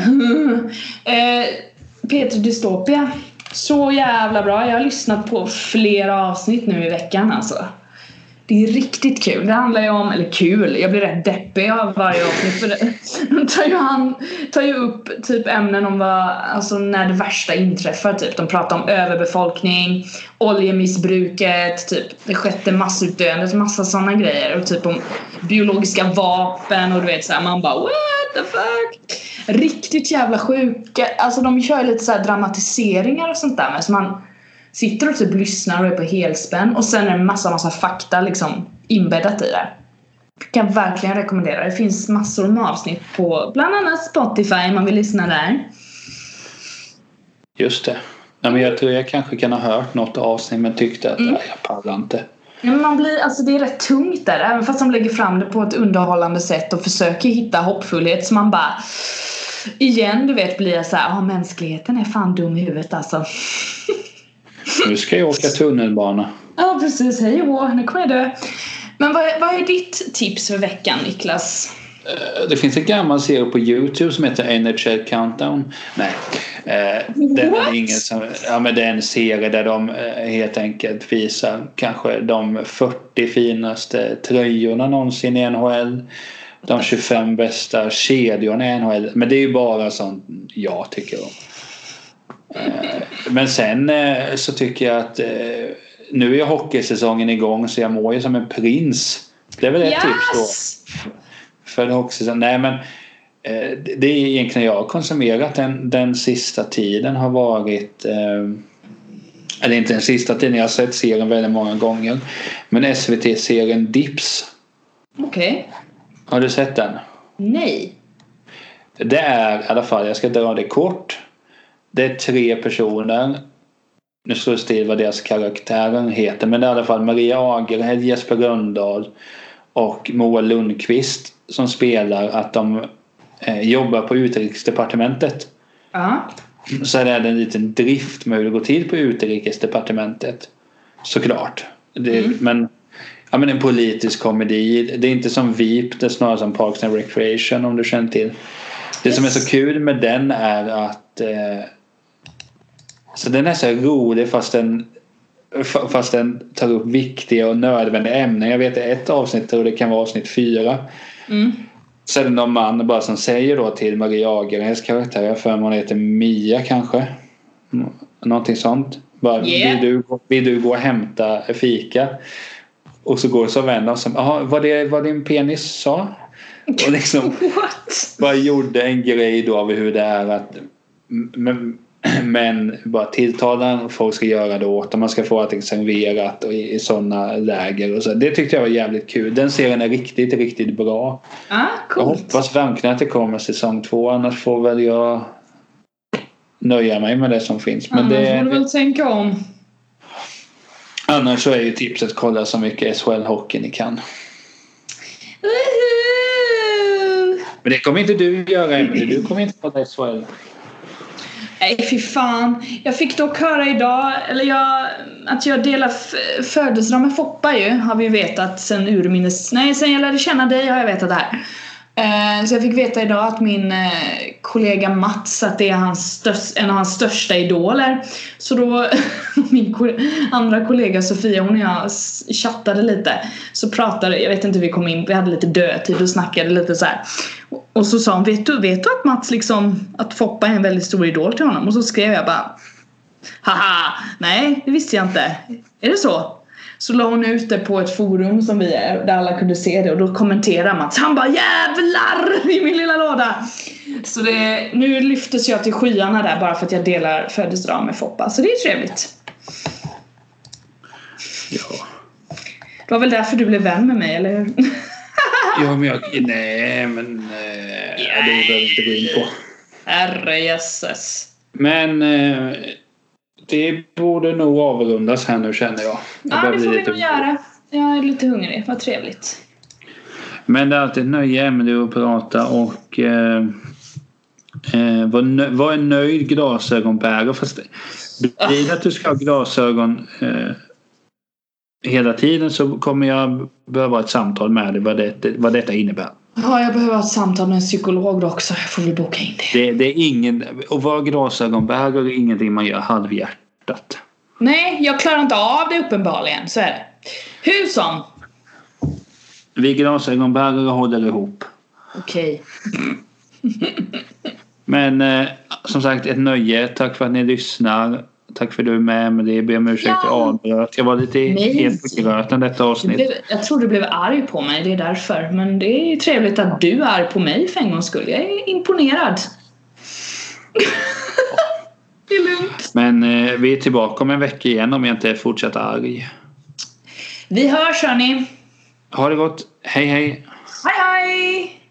Speaker 2: P3 Dystopia. Så jävla bra. Jag har lyssnat på flera avsnitt nu i veckan alltså. Det är riktigt kul. Det handlar ju om, eller kul, jag blir rätt deppig av varje avsnitt för det. De tar ju upp typ ämnen om alltså när det värsta inträffar typ. De pratar om överbefolkning, oljemissbruket, typ det sjätte massutdöendet, massa sådana grejer, och typ om biologiska vapen och du vet såhär, man bara what the fuck. Riktigt jävla sjuka. Alltså de kör lite så här dramatiseringar och sånt där, men så man sitter och typ lyssnar och är på helspänn. Och sen är det massa fakta liksom inbäddat i det. Kan verkligen rekommendera. Det finns massor med avsnitt på bland annat Spotify om man vill lyssna där.
Speaker 1: Just det. Ja, men jag tror jag kanske kan ha hört något avsnitt men tyckte att jag pallar inte.
Speaker 2: Ja, men man blir, alltså det är rätt tungt där. Även fast de lägger fram det på ett underhållande sätt och försöker hitta hoppfullhet. Så man bara... Igen, du vet, blir jag så här... mänskligheten är fan dum i huvudet alltså.
Speaker 1: Nu ska jag åka tunnelbana.
Speaker 2: Ja, precis. Hej och nu kommer jag dö. Men vad är ditt tips för veckan, Niklas?
Speaker 1: Det finns en gammal serie på YouTube som heter NHL Countdown. Nej, den är ingen som, men det är en serie där de helt enkelt visar kanske de 40 finaste tröjorna någonsin i NHL. De 25 bästa kedjorna i NHL. Men det är ju bara sånt jag tycker om. Men sen så tycker jag att nu är hockeysäsongen igång, så jag mår ju som en prins. Det är väl ett tips då för hockeysäsongen. Nej, men det är egentligen jag har konsumerat den sista tiden har varit eller inte den sista tiden, jag har sett serien väldigt många gånger, men SVT-serien Dips.
Speaker 2: Okej.
Speaker 1: Har du sett den?
Speaker 2: Nej.
Speaker 1: Det är i alla fall, jag ska dra det kort. Det är 3 personer. Nu står det still vad deras karaktärer heter, men det är i alla fall Maria Agerhed, Jesper Rönndahl och Moa Lundqvist som spelar att de jobbar på utrikesdepartementet. Så är det en liten drift med hur det går till på utrikesdepartementet, såklart. Men en politisk komedi. Det är inte som VIP, det är snarare som Parks and Recreation, om du känner till. Det som är så kul med den är att så den är så rolig fast den tar upp viktiga och nödvändiga ämnen. Jag vet ett avsnitt, och det kan vara avsnitt 4. Så är det någon man bara som säger då till Maria Agerheds karaktär, jag för mig hon heter Mia kanske, någonting sånt, bara, vill du gå och hämta fika? Och så går det så vänner och så, vad din penis sa? Och liksom bara gjorde en grej då av hur det är att men bara tilltalar folk ska göra det åt, och man ska få allting serverat och i sådana läger och så. Det tyckte jag var jävligt kul. Den serien är riktigt, riktigt bra. Jag hoppas verkligen att det kommer säsong 2, annars får väl jag nöja mig med det som finns. Men det
Speaker 2: får du väl tänka om.
Speaker 1: Annars så är ju tipset kolla så mycket SHL-hockey ni kan. Men det kommer inte du göra, Emily. Du kommer inte kolla SHL.
Speaker 2: Nej, fy fan. Jag fick dock höra idag, att jag delar födelsedag med Foppa ju, har vi vetat sen jag lärde känna dig har jag vetat det här. Så jag fick veta idag att min kollega Mats, att det är en av hans största idoler. Så då min andra kollega Sofia, hon och jag chattade lite. Så pratade, jag vet inte hur vi kom in, vi hade lite dödtid och snackade lite så här. Och så sa hon, vet du att Mats liksom, att Foppa är en väldigt stor idol till honom? Och så skrev jag bara, haha, nej det visste jag inte. Är det så? Så la hon ut det på ett forum som vi är, där alla kunde se det. Och då kommenterar Mats, han bara jävlar i min lilla låda. Så nu lyftes jag till skyarna där bara för att jag delar födelsedag med Foppa. Så det är trevligt.
Speaker 1: Ja.
Speaker 2: Det var väl därför du blev vän med mig, eller hur?
Speaker 1: Ja, men det behöver inte gå in på.
Speaker 2: Herrejösses.
Speaker 1: Men det borde nog avrundas här nu, känner jag.
Speaker 2: Ja, det får vi nog göra. Jag är lite hungrig, vad trevligt.
Speaker 1: Men det är alltid ett nöje med att prata och var en nöjd glasögonbärare. Fast blir det att du ska ha glasögon hela tiden, så kommer jag behöva ett samtal med dig vad detta innebär.
Speaker 2: Ja, jag behöver ett samtal med en psykolog också. Jag får väl boka in det.
Speaker 1: Det är ingen, och vara glasögonbärare är ingenting man gör halvhjärtat.
Speaker 2: Nej, jag klarar inte av det uppenbarligen, så är det. Hur som?
Speaker 1: Vi glasögonbärare håller ihop.
Speaker 2: Okej.
Speaker 1: Men som sagt, ett nöje. Tack för att ni lyssnar. Tack för att du är med, men det ber om ursäkt till avbröt. Jag var lite helt gröten detta avsnitt.
Speaker 2: Jag tror du blev arg på mig, det är därför. Men det är trevligt att du är arg på mig för en gångs skull. Jag är imponerad. Det är lugnt.
Speaker 1: Men vi är tillbaka om en vecka igen om jag inte är fortsatt arg.
Speaker 2: Vi hörs, hörni.
Speaker 1: Ha det gott. Hej, hej.
Speaker 2: Hej, hej.